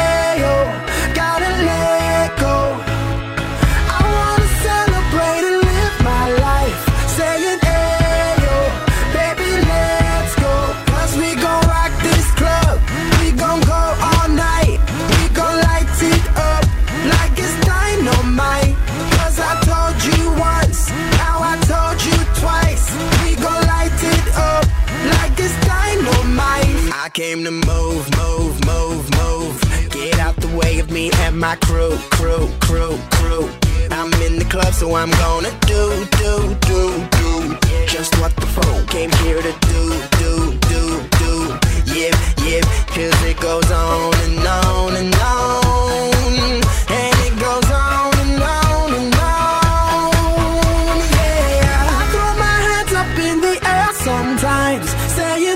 I came to move. Get out the way of me and my crew. I'm in the club, so I'm gonna do just what the folk came here to do. Yeah, cause it goes on and on and on. And it goes on and on and on. Yeah, I throw my hands up in the air sometimes, saying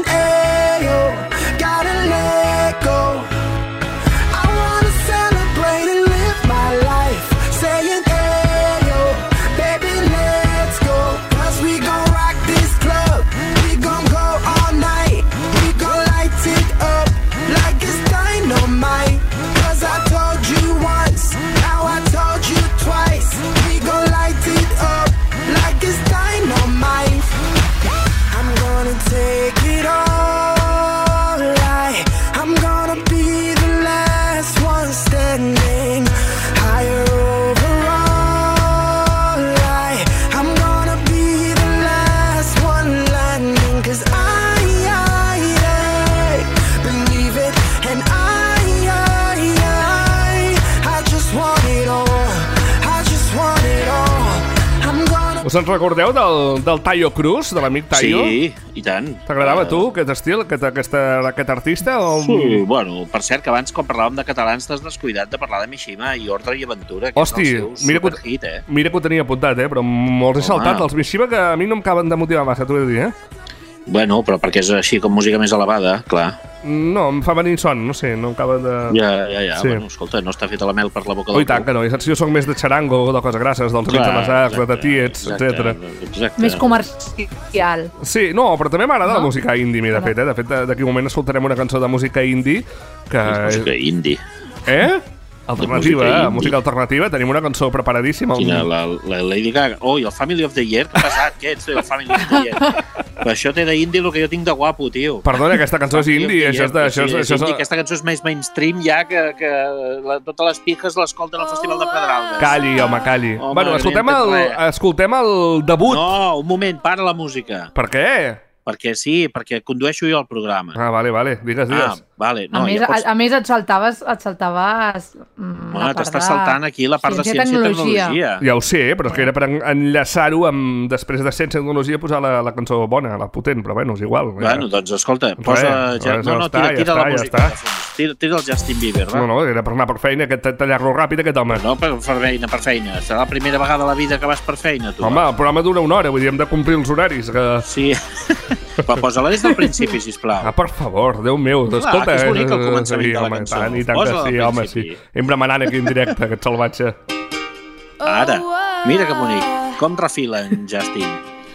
Us en recordeu del Taio Cruz, de l'amic Taio? Sí, i tant. T'agradava a tu aquest estil, aquest artista? O... Sí, bueno, per cert, que abans quan parlàvem de catalans t'has descuidat de parlar de Mishima i Ordre i Aventura, que Hosti, és el seu superhit, mira que ho tenia apuntat, però molts he saltat. Els Mishima que a mi no em acaben de motivar massa, t'ho he de dir, Bueno, però perquè és així com música més elevada, clar. No, em fa venir son, no sé, no em acaba de... Ja, sí. Bueno, escolta, no està feta la mel per la boca del i tant que no, i saps, jo soc més de xarango, de coses grasses, dels rits de masacs, de tatiets, etc. Més comercial. Sí, no, però també m'agrada la música indie, de fet. De fet, d'aquí un moment escoltarem una cançó de música indie que... Música indie. Alternativa, música alternativa. Tenim una cançó preparadíssima. Quina, la Lady Gaga. Oh, i el Family of the Year? Què ha passat? Què ets, el Family of the Year? Però això té d'indie el que jo tinc de guapo, tio. Perdona, aquesta cançó és indie. Aquesta cançó és més mainstream ja que totes les piques l'escolten al Festival de Pedralbes. Calli, home, calli. Bueno, escoltem el debut. No, un moment, para la música. Per què? Perquè sí, perquè condueixo jo el programa. Ah, vale, digues. Vale. No, a més et saltaves t'estàs saltant aquí la part de ciència i tecnologia. Ja ho sé, però és que era per enllaçar-ho amb, després de ciència i tecnologia, posar la cançó bona, la potent, però bueno, és igual. Bueno, doncs escolta, posa... Tira la música. Tira el Justin Bieber, va. No, era per anar per feina, tallar-lo ràpid, aquest home. No, per feina. Serà la primera vegada a la vida que vas per feina, tu. Home, el programa dura una hora, vull dir, hem de complir els horaris. Sí. Però posa-la des del principi, sisplau. Ah, per favor, Déu meu. Escolta, que és bonic el començament de la cançó. I tant que sí, home, sí. Hem remenant aquí en directe, aquest salvatge. Ara, mira que bonic. Com refila en Justin.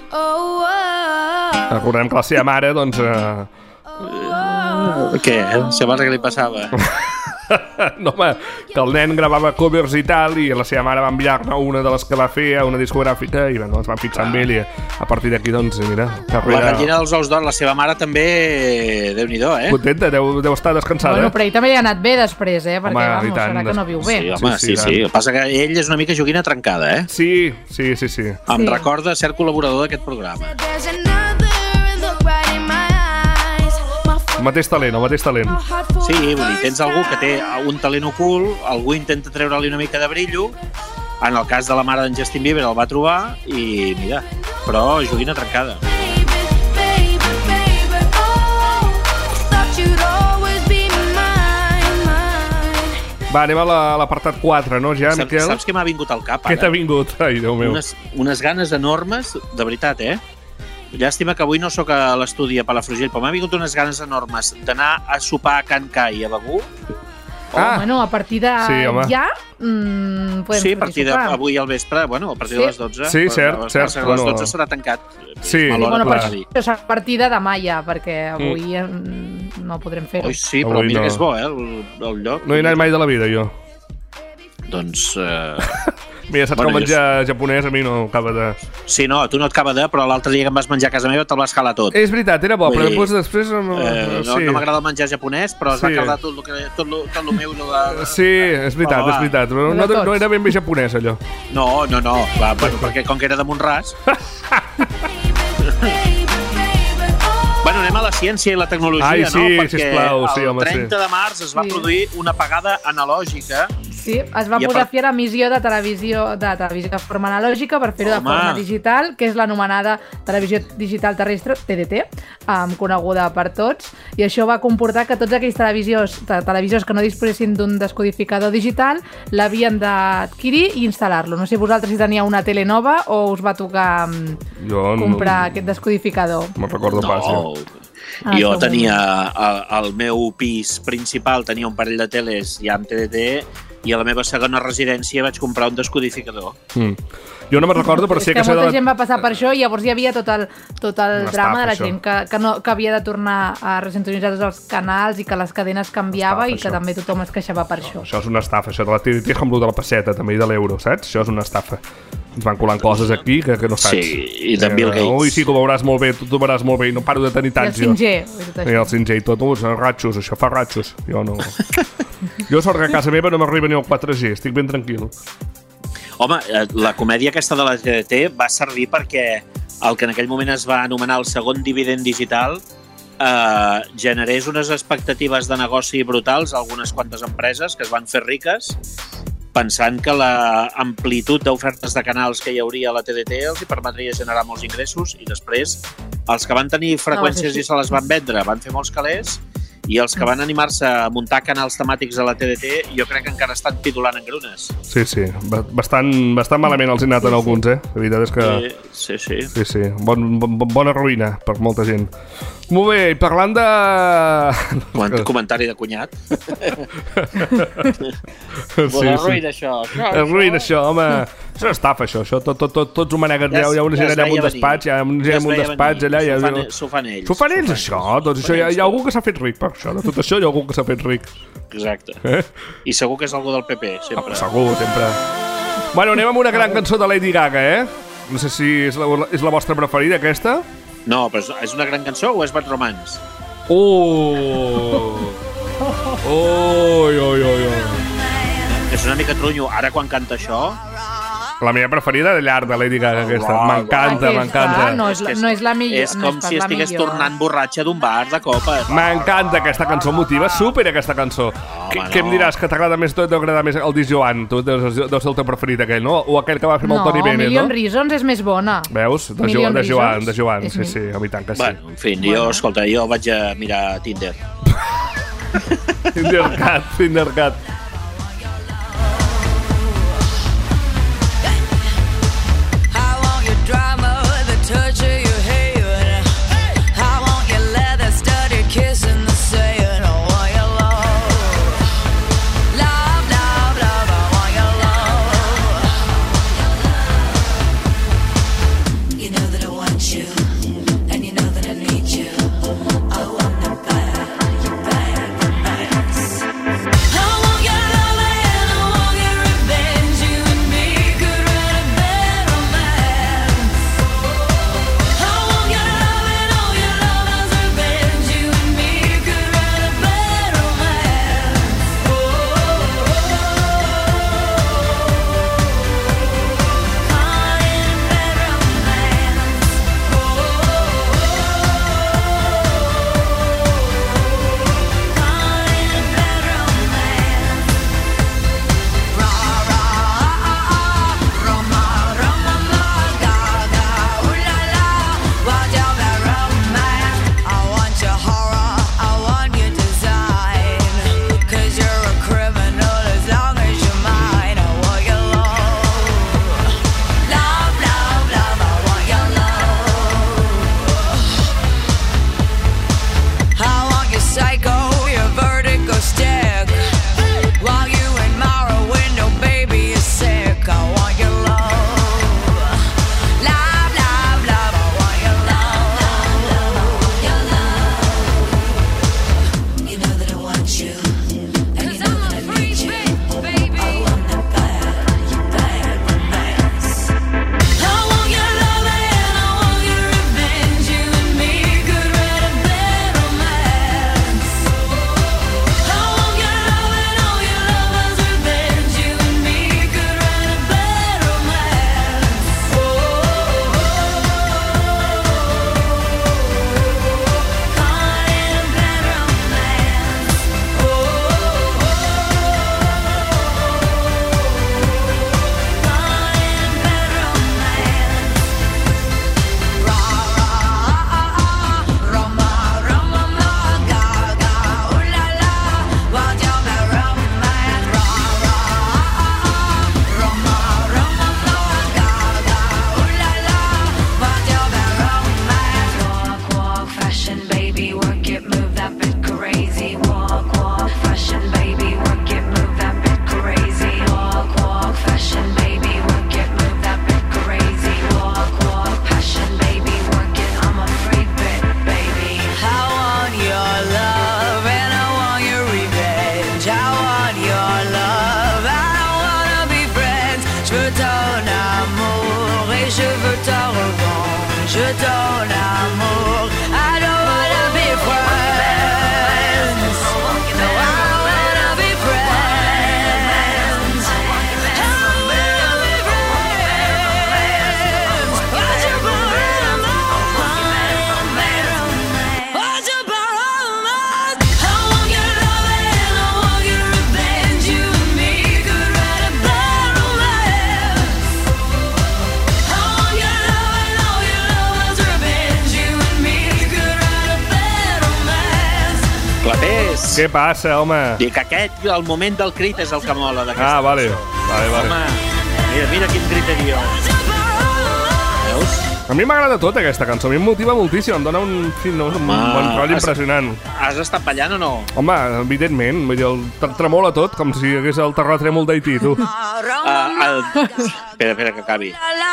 Recordem que la seva mare, doncs... Què? Saps què li passava? No, home, que el nen gravava covers i tal, i la seva mare va enviar-ne una de les que va fer a una discogràfica i bueno, es van fixar amb ell i a partir d'aquí, doncs, mira... La gallina dels ous d'or, la seva mare també, Déu-n'hi-do, Contenta, deu estar descansada. Bueno, però ell també hi ha anat bé després, perquè, vamos, serà que no viu bé. Sí, home, sí. El que passa que ell és una mica joguina trencada, Sí. Em recorda cert col·laborador d'aquest programa. El mateix talent. Sí, vull dir, tens algú que té un talent ocult, algú intenta treure-li una mica de brillo, en el cas de la mare d'en Justin Bieber el va trobar i mira, però joguina trencada. Va, anem a l'apartat 4, no, ja, Miquel? Saps què m'ha vingut al cap, ara? Què t'ha vingut? Ai, Déu meu. Unes ganes enormes, de veritat, Llàstima que avui no sóc a l'estudi a Palafrugell, però m'ha vingut unes ganes enormes d'anar a sopar a Can Cai a Begur. Bueno, a partir de ja sí, a partir d'avui al vespre, bueno, a partir de les 12. Sí, cert. A les 12 serà tancat. Sí, bueno, per això és a partir de demà ja, perquè avui no podrem fer-ho. Sí, però mira que és bo, el lloc. No he anat mai de la vida, jo. Doncs... Mira, saps que menjar japonès a mi no acaba de... Sí, no, a tu no et acaba de, però l'altre dia que em vas menjar a casa meva te'l vas calar tot. És veritat, era bo, però després... No m'agrada el menjar japonès, però es va calar tot el meu... Sí, és veritat. No era ben bé japonès, allò. No, clar, perquè com que era de Montràs... Bueno, anem a la ciència i la tecnologia, no? Perquè sisplau, el 30 de març es va produir una apagada analògica. Sí, es va posar fi a l'emissió de televisió de forma analògica per fer-ho de forma digital, que és l'anomenada televisió digital terrestre, TDT, coneguda per tots, i això va comportar que tots aquells televisors que no disposessin d'un descodificador digital l'havien d'adquirir i instal·lar-lo. No sé vosaltres si tenia una tele nova o us va tocar comprar aquest descodificador. Me'n recordo pas, Jo tenia el meu pis principal, tenia un parell de teles ja amb TDT, i a la meva segona residència vaig comprar un descodificador. Jo no me'n recordo, però sí que molta gent va passar per això i llavors hi havia tot el drama de la gent que havia de tornar a resintonitzar tots els canals i que les cadenes canviava i que també tothom es queixava per això. Això és una estafa, això de la TDT és com el de la pesseta, també, i de l'euro, saps? Això és una estafa. Ens van colant coses aquí que no saps. Sí, i de Bill Gates. Ui, sí, que ho veuràs molt bé, tu ho veuràs molt bé, i no paro de tenir tants. I el 5G. I el 5G i tot, ratxos, això fa ratxos. Jo no... Jo sort que a casa meva no m'arriba ni el 4G, estic ben tranquil. Home, la comèdia aquesta de la TDT va servir perquè el que en aquell moment es va anomenar el segon dividend digital generés unes expectatives de negoci brutals a algunes quantes empreses que es van fer riques pensant que l'amplitud d'ofertes de canals que hi hauria a la TDT els hi permetria generar molts ingressos i després els que van tenir freqüències i se les van vendre van fer molts calés i els que van animar-se a muntar canals temàtics a la TDT jo crec que encara estan pidolant en grunes. Sí, bastant malament els hi anat en alguns, La veritat és que... Sí. Bona ruïna per molta gent. Molt bé, i parlant de... Comentari de cunyat. Bona ruïna, això. Ruïna, això, home. Això és estafa, això. Tots ho maneguen. Hi ha una gent allà en un despatx, S'ho fan ells. S'ho fan ells, això. Doncs això, hi ha algú que s'ha fet ric per això. De tot això hi ha algú que s'ha fet ric. Exacte. I segur que és algú del PP, sempre. Segur, sempre. Bueno, anem amb una gran cançó de Lady Gaga, No sé si és la vostra preferida, aquesta. No, però és una gran cançó o és Bad Romance? És una mica trunyo. Ara, quan canta això... La meva preferida de llarg de Lady Gaga, aquesta. M'encanta. No és la millor. És com si estigués tornant borratxa d'un bar de copes. M'encanta aquesta cançó, motiva super aquesta cançó. Què em diràs, que t'agrada més tot? T'agrada més el disc Joan? Tu deus ser el teu preferit, aquell, no? O aquell que va fer amb el Tony Bennett, no? Million Reasons és més bona. Veus? De Joan. Sí, a mi tant que sí. Bueno, en fi, escolta, jo vaig a mirar Tinder. Tindercat. Touch of your hair, I want your leather studded kiss in the sand. I want your love, I want your love. You know that I want you, and you know that I need you. I want the bad romance. I want your love and I want your revenge. You and me could write a bad romance. crits. Què passa, home? Dic, el moment del crit és el que mola d'aquesta vale. Home, mira quin criteri. Veus? A mi m'agrada tot aquesta cançó, a mi em motiva moltíssim, em dona un bon rotllo impressionant. Has estat ballant o no? Home, evidentment, vull dir, tremola tot, com si hagués el terratrèmol d'Haití, tu. Espera que acabi.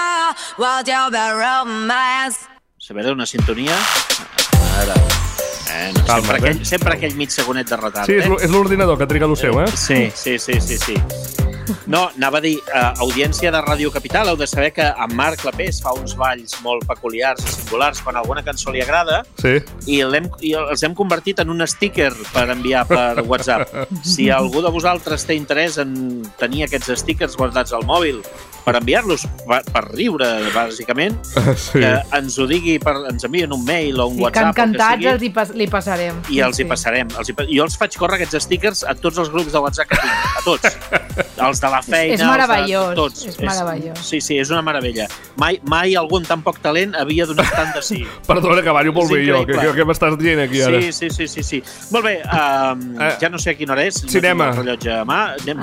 Saber una sintonia? Ara. Sempre aquell mig segonet de retard. Sí, és l'ordinador que triga el seu, eh? Sí. No, anava a dir, audiència de Ràdio Capital, heu de saber que en Marc Clapés fa uns balls molt peculiars i singulars quan alguna cançó li agrada, i els hem convertit en un sticker per enviar per WhatsApp. Si algú de vosaltres té interès en tenir aquests stickers guardats al mòbil per enviar-los, per riure, bàsicament, que ens ho digui, ens envien un mail o un WhatsApp. Que encantats li passarem. I els hi passarem. Jo els faig córrer aquests stickers a tots els grups de WhatsApp que tinc, a tots. Els de la feina... És meravellós. Tots. És meravellós. Sí, és una meravella. Mai algú amb tan poc talent havia donat tant de sí. Perdona, que ballo molt bé jo. Què m'estàs dient aquí ara? Sí. Molt bé, ja no sé a quina hora és. Cinema. No tinc el rellotge a mà.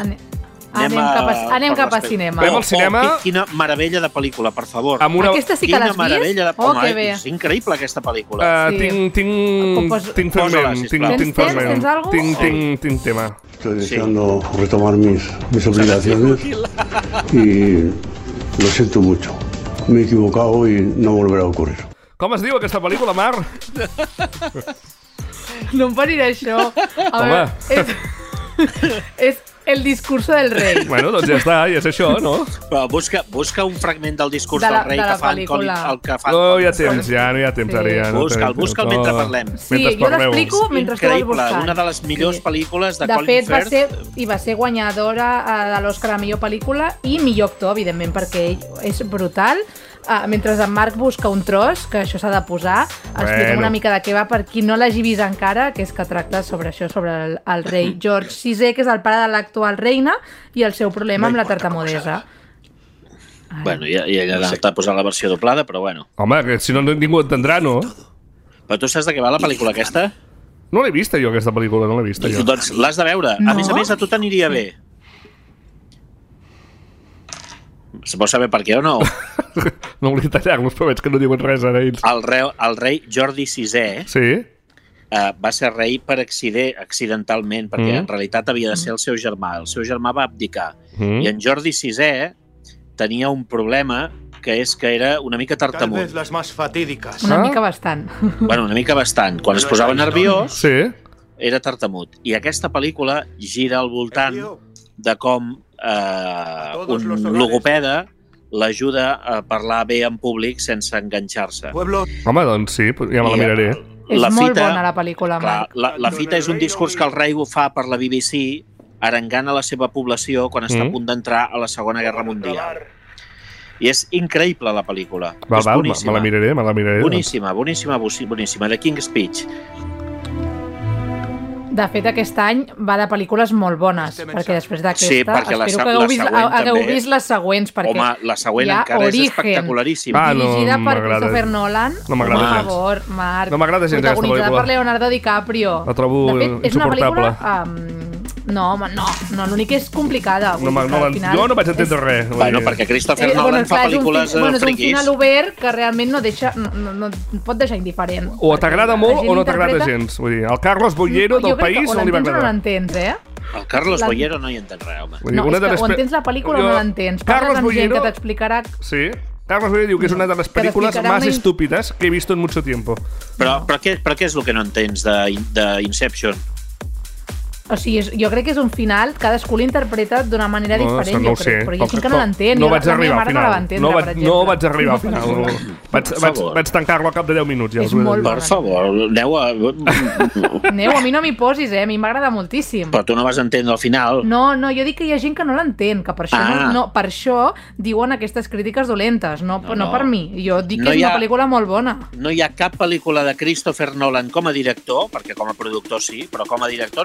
Anem cap a cinema. Anem al cinema. Quina meravella de pel·lícula, per favor. Aquesta sí que l'has vist? Que bé. És increïble, aquesta pel·lícula. Tinc fragment. Tinc tema. Estoy deseando retomar mis obligaciones y lo siento mucho. Me he equivocado y no volverá a ocurrir. Com es diu aquesta pel·lícula, Mar? No em pariré això. Home. És el discurso del rei. Bueno, doncs ja està, i és això, no? Però busca un fragment del discurs del rei que fan el que fan. No hi ha temps, no hi ha temps ara. Busca'l mentre parlem. Sí, jo l'explico mentre tu vas buscant. Una de les millors pel·lícules de Colin Firth. De fet, va ser guanyadora de l'Oscar a millor pel·lícula i millor actor, evidentment, perquè ell és brutal. Mentre en Marc busca un tros, que això s'ha de posar, expliquem una mica de què va per qui no l'hagi vist encara, que és que tracta sobre això, sobre el rei George VI, que és el pare de l'actual reina, i el seu problema amb la tartamudesa. Bueno, i ella t'ha posat la versió doblada, però bueno. Home, que si no ningú entendrà, no? Però tu saps de què va la pel·lícula aquesta? No l'he vista jo, aquesta pel·lícula, no l'he vista jo. Doncs l'has de veure. A més, a tu t'aniria bé. Se pot saber per què o no? No volia tallar-los, però veig que no diuen res ara ells. El rei Jordi VI va ser rei per accidentalment, perquè en realitat havia de ser el seu germà. El seu germà va abdicar. I en Jordi VI tenia un problema, que és que era una mica tartamut. Una mica bastant. Bueno, una mica bastant. Quan es posava nerviós, era tartamut. I aquesta pel·lícula gira al voltant de com un logopeda l'ajuda a parlar bé en públic sense enganxar-se. Home, doncs sí, ja me la miraré. És molt bona la pel·lícula, Marc. La fita és un discurs que el rei ho fa per la BBC arengant a la seva població quan està a punt d'entrar a la Segona Guerra Mundial. I és increïble la pel·lícula. És boníssima. Me la miraré. Boníssima. The King's Speech. De fet, aquest any va de pel·lícules molt bones, perquè després d'aquesta espero que hagueu vist les següents, perquè home, la següent encara és espectacularíssima. Dirigida per Christopher Nolan. No m'agrada gens. Per favor, Marc. No m'agrada gens aquesta pel·lícula. Protagonitzada per Leonardo DiCaprio. La trobo insuportable. És una pel·lícula... No, home, no, l'únic és complicada. Jo no vaig entendre res. Bueno, perquè Christopher Nolan fa pel·lícules friquis. És un final obert que realment no pot deixar indiferent. O t'agrada molt o no t'agrada gens. Vull dir, el Carlos Bollero del País no li va agradar. No l'entens, El Carlos Bollero no hi entén res, home. No, és que o entens la pel·lícula o no l'entens. Parles amb gent que t'explicarà... Sí. Carlos Bollero diu que és una de les pel·lícules más estúpidas que he visto en mucho tiempo. Però què és el que no entens d'Inception? O sigui, jo crec que és un final, cadascú l'interpreta d'una manera diferent, no jo crec, però hi ha gent que no l'entén. No vaig arribar al final. No vaig arribar al final. Vaig tancar-lo al cap de 10 minuts. És molt bona. Per favor, aneu a mi no m'hi posis, a mi m'agrada moltíssim. Però tu no vas entendre al final. No, jo dic que hi ha gent que no l'entén, que per això diuen aquestes crítiques dolentes, no per mi. Jo dic que és una pel·lícula molt bona. No hi ha cap pel·lícula de Christopher Nolan com a director, perquè com a productor sí, però com a director no hi ha cap pel·lícula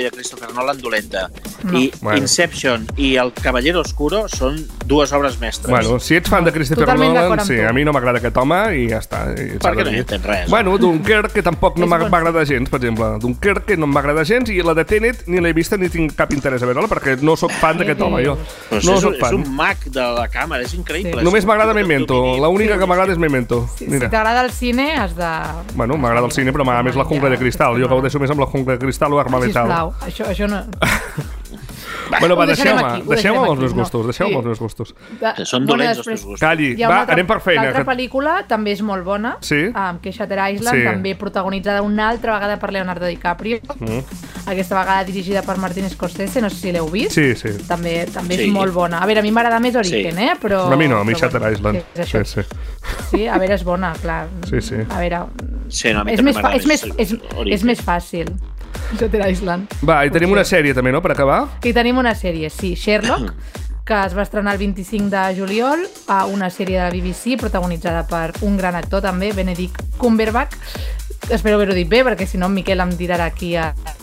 pel·li de Christopher Nolan dolenta. No. I Bueno. Inception i El Caballero Oscuro són dues obres mestres. Bueno, si ets fan de Christopher Totalment d'acord Nolan, amb sí, tu. a mi no m'agrada aquest home i ja està. Perquè no hi entens res. Bueno, Dunkerque, que tampoc no És bon. m'agrada gens, per exemple. Dunkerque no m'agrada gens i la de Tenet ni l'he vista ni tinc cap interès a veure-la perquè no sóc fan d'aquest home, jo. Però No és, sóc és fan. un mag de la càmera, és increïble. Només m'agrada Memento. L'única que m'agrada és Memento. Si Mira. t'agrada el cine, has de... Bueno, m'agrada el cine, però m'agrada més la jungla de cristal. Jo gaudeixo més amb la jungla de cristal o arma letal. Sisplau, això no... Bueno, va, Ho deixarem deixeu-me aquí, ho deixarem amb els aquí, meus no. gustos, deixeu-me Sí. amb els meus gustos. Són dolents els teus gustos. Calli, Hi ha una va, altra- anem per feina. L'altra que- pel·lícula també és molt bona, Sí? que és Shutter Island, Sí. també protagonitzada una altra vegada per Leonardo DiCaprio, aquesta vegada dirigida per Martin Scorsese, no sé si l'heu vist. Sí, sí. També Sí. és molt bona. A veure, a mi m'agrada més Origen, Sí. però... A mi no, a mi però Shutter bueno, Island. és això. Sí, sí. Sí, a veure, és bona, clar. Sí, sí. A veure, Sí, no, a mi és també més, m'agrada és Origen. més fàcil. Shutter Island. Va, i tenim una sèrie també, no?, per acabar. I tenim una sèrie, sí, Sherlock, que es va estrenar el 25 de juliol, a una sèrie de la BBC protagonitzada per un gran actor també, Benedict Cumberbatch. Espero haver-ho dit bé, perquè si no en Miquel em tirarà aquí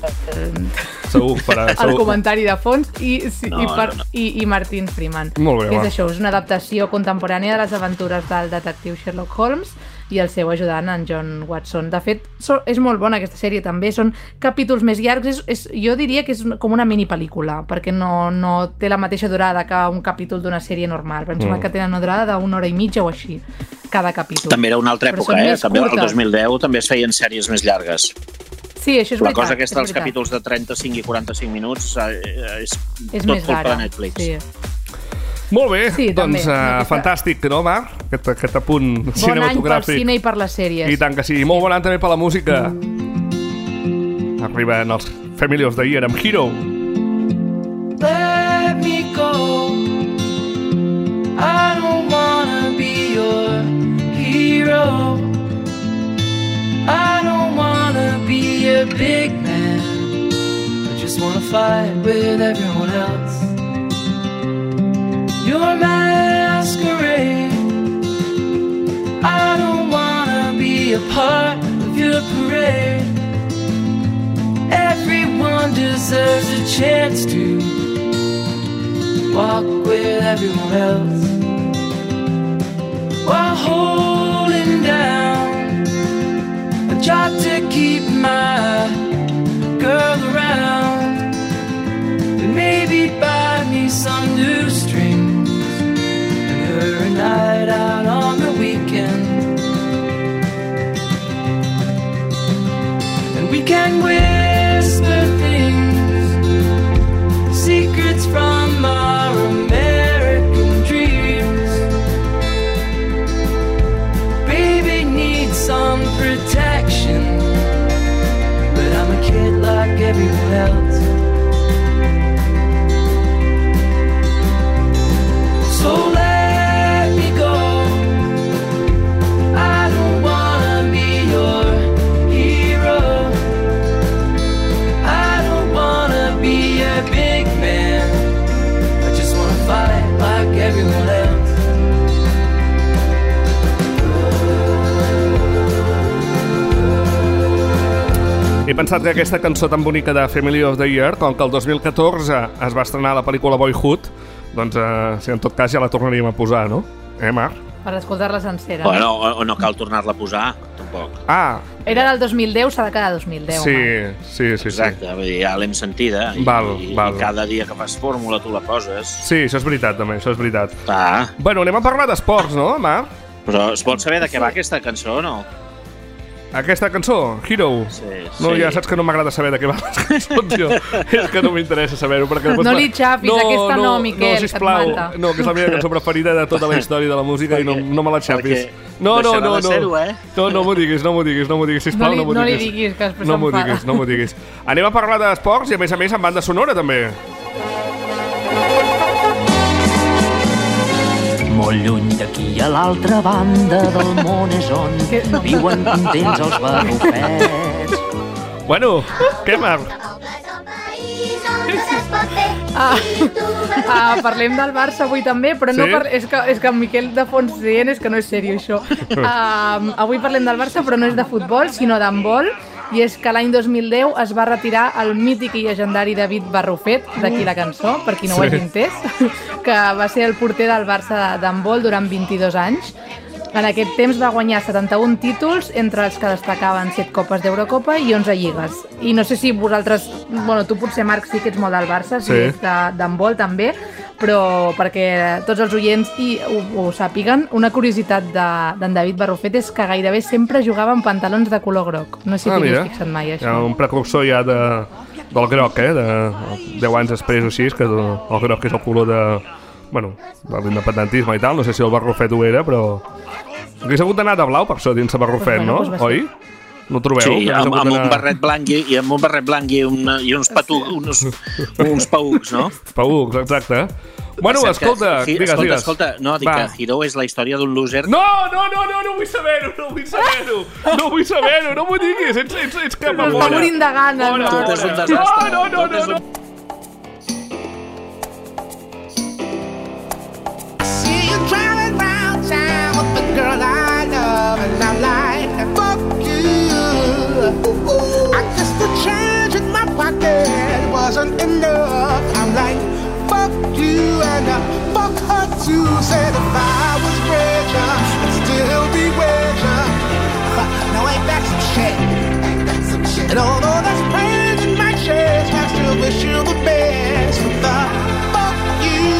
Segur, el segur. comentari de fons No. i Martin Freeman. Molt bé, És va. això, és una adaptació contemporània de les aventures del detectiu Sherlock Holmes i el seu ajudant, en John Watson. De fet, és molt bona aquesta sèrie també, són capítols més llargs, jo diria que és com una mini pel·lícula, perquè no té la mateixa durada que un capítol d'una sèrie normal. Em sembla que tenen una durada d'una hora i mitja o així, cada capítol. També era una altra Però època, són eh? més També el curtes. 2010 també es feien sèries més llargues. Sí, això és La veritat. cosa aquesta dels és veritat. capítols de 35 i 45 minuts És tot més culpa rara. de Netflix. Sí. Molt bé, Sí, doncs també. Aquesta- fantàstic, no, Marc? Aquest apunt Bon any pel cinematogràfic. cine i per les sèries. I tant que sí. Molt bon any també per la música. Arriben els Family of the Year amb Hero. Let me go. I don't wanna be your hero. I don't wanna be a big man. I just wanna fight with everyone else. Your masquerade. I don't wanna be a part of your parade. Everyone deserves a chance to walk with everyone else while holding down a job to keep my girl around and maybe buy me some new strings and her a night out on the weekend, and we can whisper things, secrets from our American dreams. Baby needs some protection, but I'm a kid like everyone else. So let me go. I don't wanna be your hero. I don't wanna be a big man. I just wanna fight like everyone else. He pensat que aquesta cançó tan bonica de Family of the Year, com que el 2014 es va estrenar la pel·lícula Boyhood, doncs si en tot cas ja la tornaríem a posar, no? Marc? Per escoltar-la sencera. Bueno, o no cal tornar-la a posar, tampoc. Ah, Era del 2010, s'ha de quedar 2010. home. sí. Exacte, vull dir, ja l'hem sentida. Val. I cada dia que fas fórmula tu la poses. Sí, això és veritat, també, això és veritat. Ah. Bueno, anem a parlar d'esports, no, Marc? Però es pot saber de què va aquesta cançó o no? Aquesta cançó, Hero. Sí, No, sí. ja saps que no m'agrada saber de què van les cançons, jo. És que no m'interessa saber-ho. perquè després No va- li xapis, aquesta no, Miquel, no, que et sisplau. mata. No, que és la meva cançó preferida de tota la història de la música i no me la xapis. perquè No, deixarà de ser-ho, eh? No m'ho diguis, sisplau, no m'ho No li diguis. diguis, que després No m'ho s'enfada. diguis, no m'ho diguis. Anem a parlar d'esports i a més amb banda sonora, també. Molt lluny d'aquí a l'altra banda del món és on viuen contents els barrufets. Bueno, què, Marc? Parlem del Barça avui també, però no Sí? és que en Miquel de fons dient és que no és seriós això. Avui parlem del Barça, però no és de futbol, sinó d'handbol, i és que l'any 2010 es va retirar el mític i llegendari David Barrufet, d'aquí la cançó, per qui no ho hagi entès, que va ser el porter del Barça d'handbol durant 22 anys. En aquest temps va guanyar 71 títols, entre els que destacaven 7 copes d'Eurocopa i 11 lligues. I no sé si vosaltres... Bueno, tu potser, Marc, sí que ets molt del Barça, sí ets d'handbol també, però perquè tots els oients ho sàpiguen, una curiositat d'en David Barrufet és que gairebé sempre jugava amb pantalons de color groc. No sé si t'hi has fixat mai, això. Hi ha un precursor ja del groc, de 10 anys després o així, que el groc és el color de l'independentisme i tal. No sé si el Barrufet ho era, però... Hauria hagut d'anar de blau per això dins de Barrufet, no? Oi? No ho trobeu? Sí, amb un barret blanc i uns paucs, no? Paucs, exacte. Bueno, escolta, digues. Escolta, no, dic que Hero és la història d'un loser. No vull saber-ho, no m'ho diguis, ets cap a fora. Està morint de gana. Tot és un desastre. No. See you driving round town with the girl I love, and I'm like, fuck you. I guess the change in my pocket wasn't enough. I'm like, fuck you and fuck her too. Said if I was richer, I'd still be richer. Now ain't that some shit? And although there's pain in my chest, I still wish you the best. With the fuck you.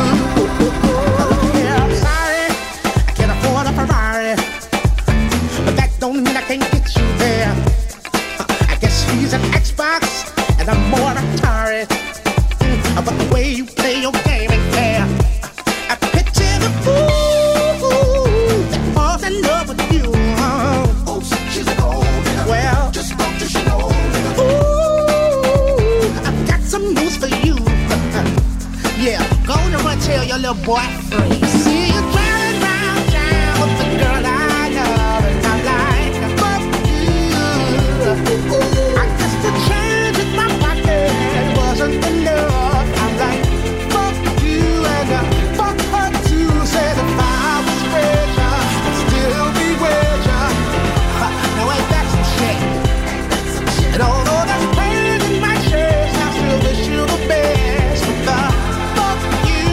Yeah, I'm sorry, I can't afford a Ferrari, but that don't mean I can't get you there. I guess he's an Xbox and I'm more Atari. But the way you play your game ain't fair. I picture the fool that falls in love with you. Oh, she's a gold digger. Well, just spoke to she know. Ooh, I've got some news for you. Yeah, go on and tell your little boy free. See you driving round town with the girl I love, and I'm like, fuck you. I guess the change in my pocket wasn't enough. And although there's pain in my chest, I still wish you the best. With the fuck you.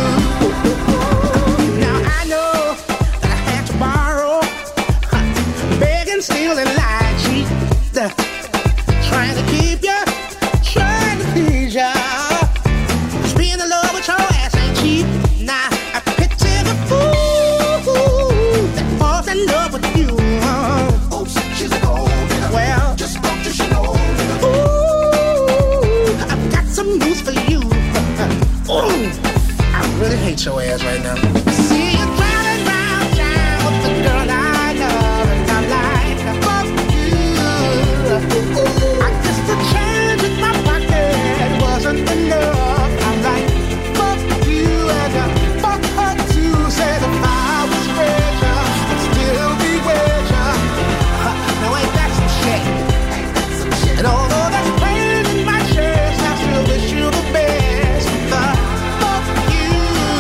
Now I know that I had to borrow, beg and steal and lie, cheat, trying to keep you, trying to please ya. Just being in love with your ass ain't cheap. Now I picture the fool that falls in love with you. Oh, she's a gold digger. Well, just spoke to she know. Ooh, I've got some news for you. Ooh, I really hate your ass right now. See you driving round town with the girl I love, and I'm like, fuck you. I guess the change in my pocket wasn't enough. I'm like, fuck you and fuck her too. Said if I was richer, I'd still be richer. Now ain't that some shit? And although there's pain in my chest, I still wish you the best. The fuck you.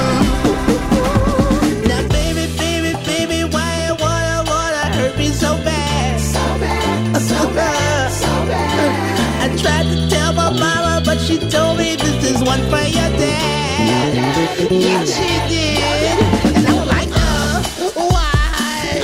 Now baby, why you wanna hurt me so bad? So bad. I tried to tell my mama, but she told me this is one for your dad. Yeah, she did. And I was like, why,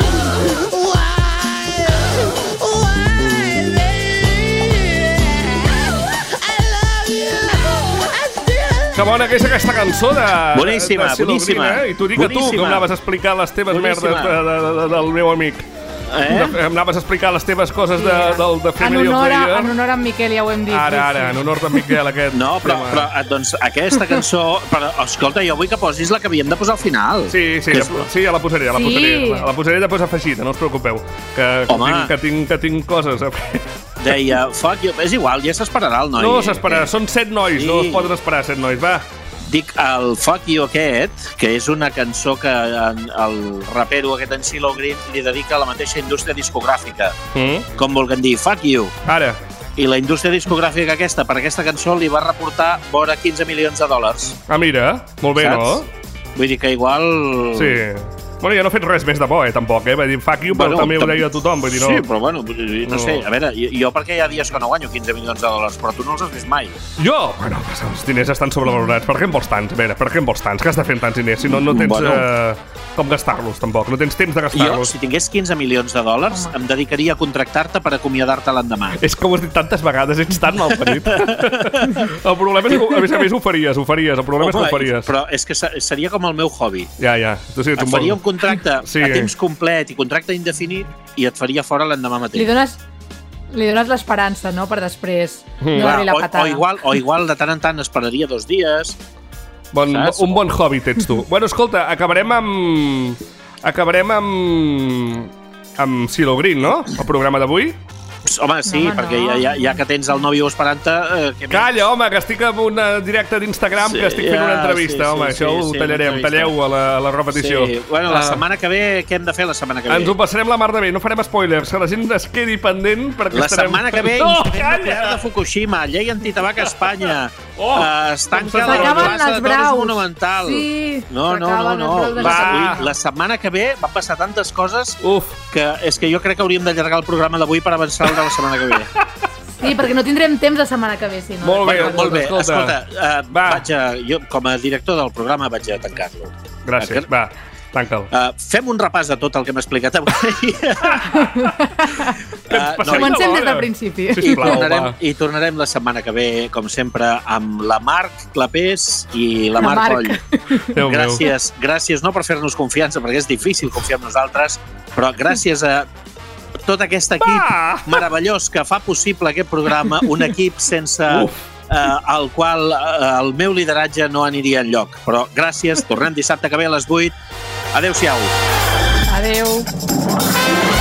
baby? I love you. I still... Que bona que és aquesta cançó de... Boníssima, de boníssima. I t'ho dic a tu, que em anaves a explicar les teves merdes del meu amic. Em anaves a explicar les teves coses del Family of the Year. En honor a en Miquel, ja ho hem dit. Ara, en honor d'en Miquel, aquest. No, però doncs aquesta cançó... Però, escolta, jo vull que posis la que havíem de posar al final. Sí, ja la posaré. La posaré després afegida, no us preocupeu. Que tinc coses a fer. Deia, fuck you, és igual, ja s'esperarà el noi. No s'esperarà, són 7 nois, no es poden esperar 7 nois, va. Dic, el Fuck You aquest, que és una cançó que el rapero aquest en CeeLo Green li dedica a la mateixa indústria discogràfica. Com volguem dir, fuck you. Ara. I la indústria discogràfica aquesta, per aquesta cançó, li va reportar vora $15 milions. Ah, mira, molt bé, saps? No? Vull dir que igual... Sí. Bueno, jo no he fet res més de bo, tampoc, Va dir, fuck you, però també ho deia a tothom, vull dir, no. Sí, però bueno, no sé, a veure, jo perquè hi ha dies que no guanyo 15 milions de dòlars, però tu no els has vist mai. Jo? Bueno, els diners estan sobrevalorats. Per què en vols tants? A veure, per què en vols tants? Què has de fer amb tants diners? Si no tens com gastar-los, tampoc. No tens temps de gastar-los. Jo, si tingués 15 milions de dòlars, em dedicaria a contractar-te per acomiadar-te l'endemà. És que ho has dit tantes vegades, ets tan malparit. El problema és que, a més, ho faries. El problema és que ho faries. Però és que seria com el meu hobby. Ja. Tu sí, et faria un contracte a temps complet i contracte indefinit i et faria fora l'endemà mateix. Li dones l'esperança, no?, per després donar-li la patada. O igual de tant en tant esperaria 2 dies. Un bon hobby tens tu. Bueno, escolta, acabarem amb Silo Green, no?, el programa d'avui. Home, sí, perquè ja que tens el nòvio esperant-te... Calla, home, que estic en un directe d'Instagram, que estic fent una entrevista, home, això ho tallarem, talleu a la repetició. Sí, bueno, la setmana que ve, què hem de fer la setmana que ve? Ens ho passarem la mar de bé, no farem spoilers, que la gent es quedi pendent perquè la setmana que ve, incident nuclear de Fukushima, llei antitabac a Espanya, es tanca la plaça de Toros Monumental. Sí, no. La setmana que ve van passar tantes coses que és que jo crec que hauríem d'allargar el programa d'avui per avançar de la setmana que ve. Sí, perquè no tindrem temps la setmana que ve, si no. Molt bé. Escolta, jo com a director del programa vaig a tancar-lo. Gràcies, va, tanca'l. Fem un repàs de tot el que hem explicat avui. Comencem des del principi. I tornarem la setmana que ve, com sempre, amb la Marc Clapés i la Marc Coll. Gràcies, no per fer-nos confiança, perquè és difícil confiar en nosaltres, però gràcies a tot aquest equip meravellós que fa possible aquest programa, un equip sense el qual el meu lideratge no aniria enlloc. Però gràcies, tornem dissabte que ve a les 8. Adéu-siau. Adéu.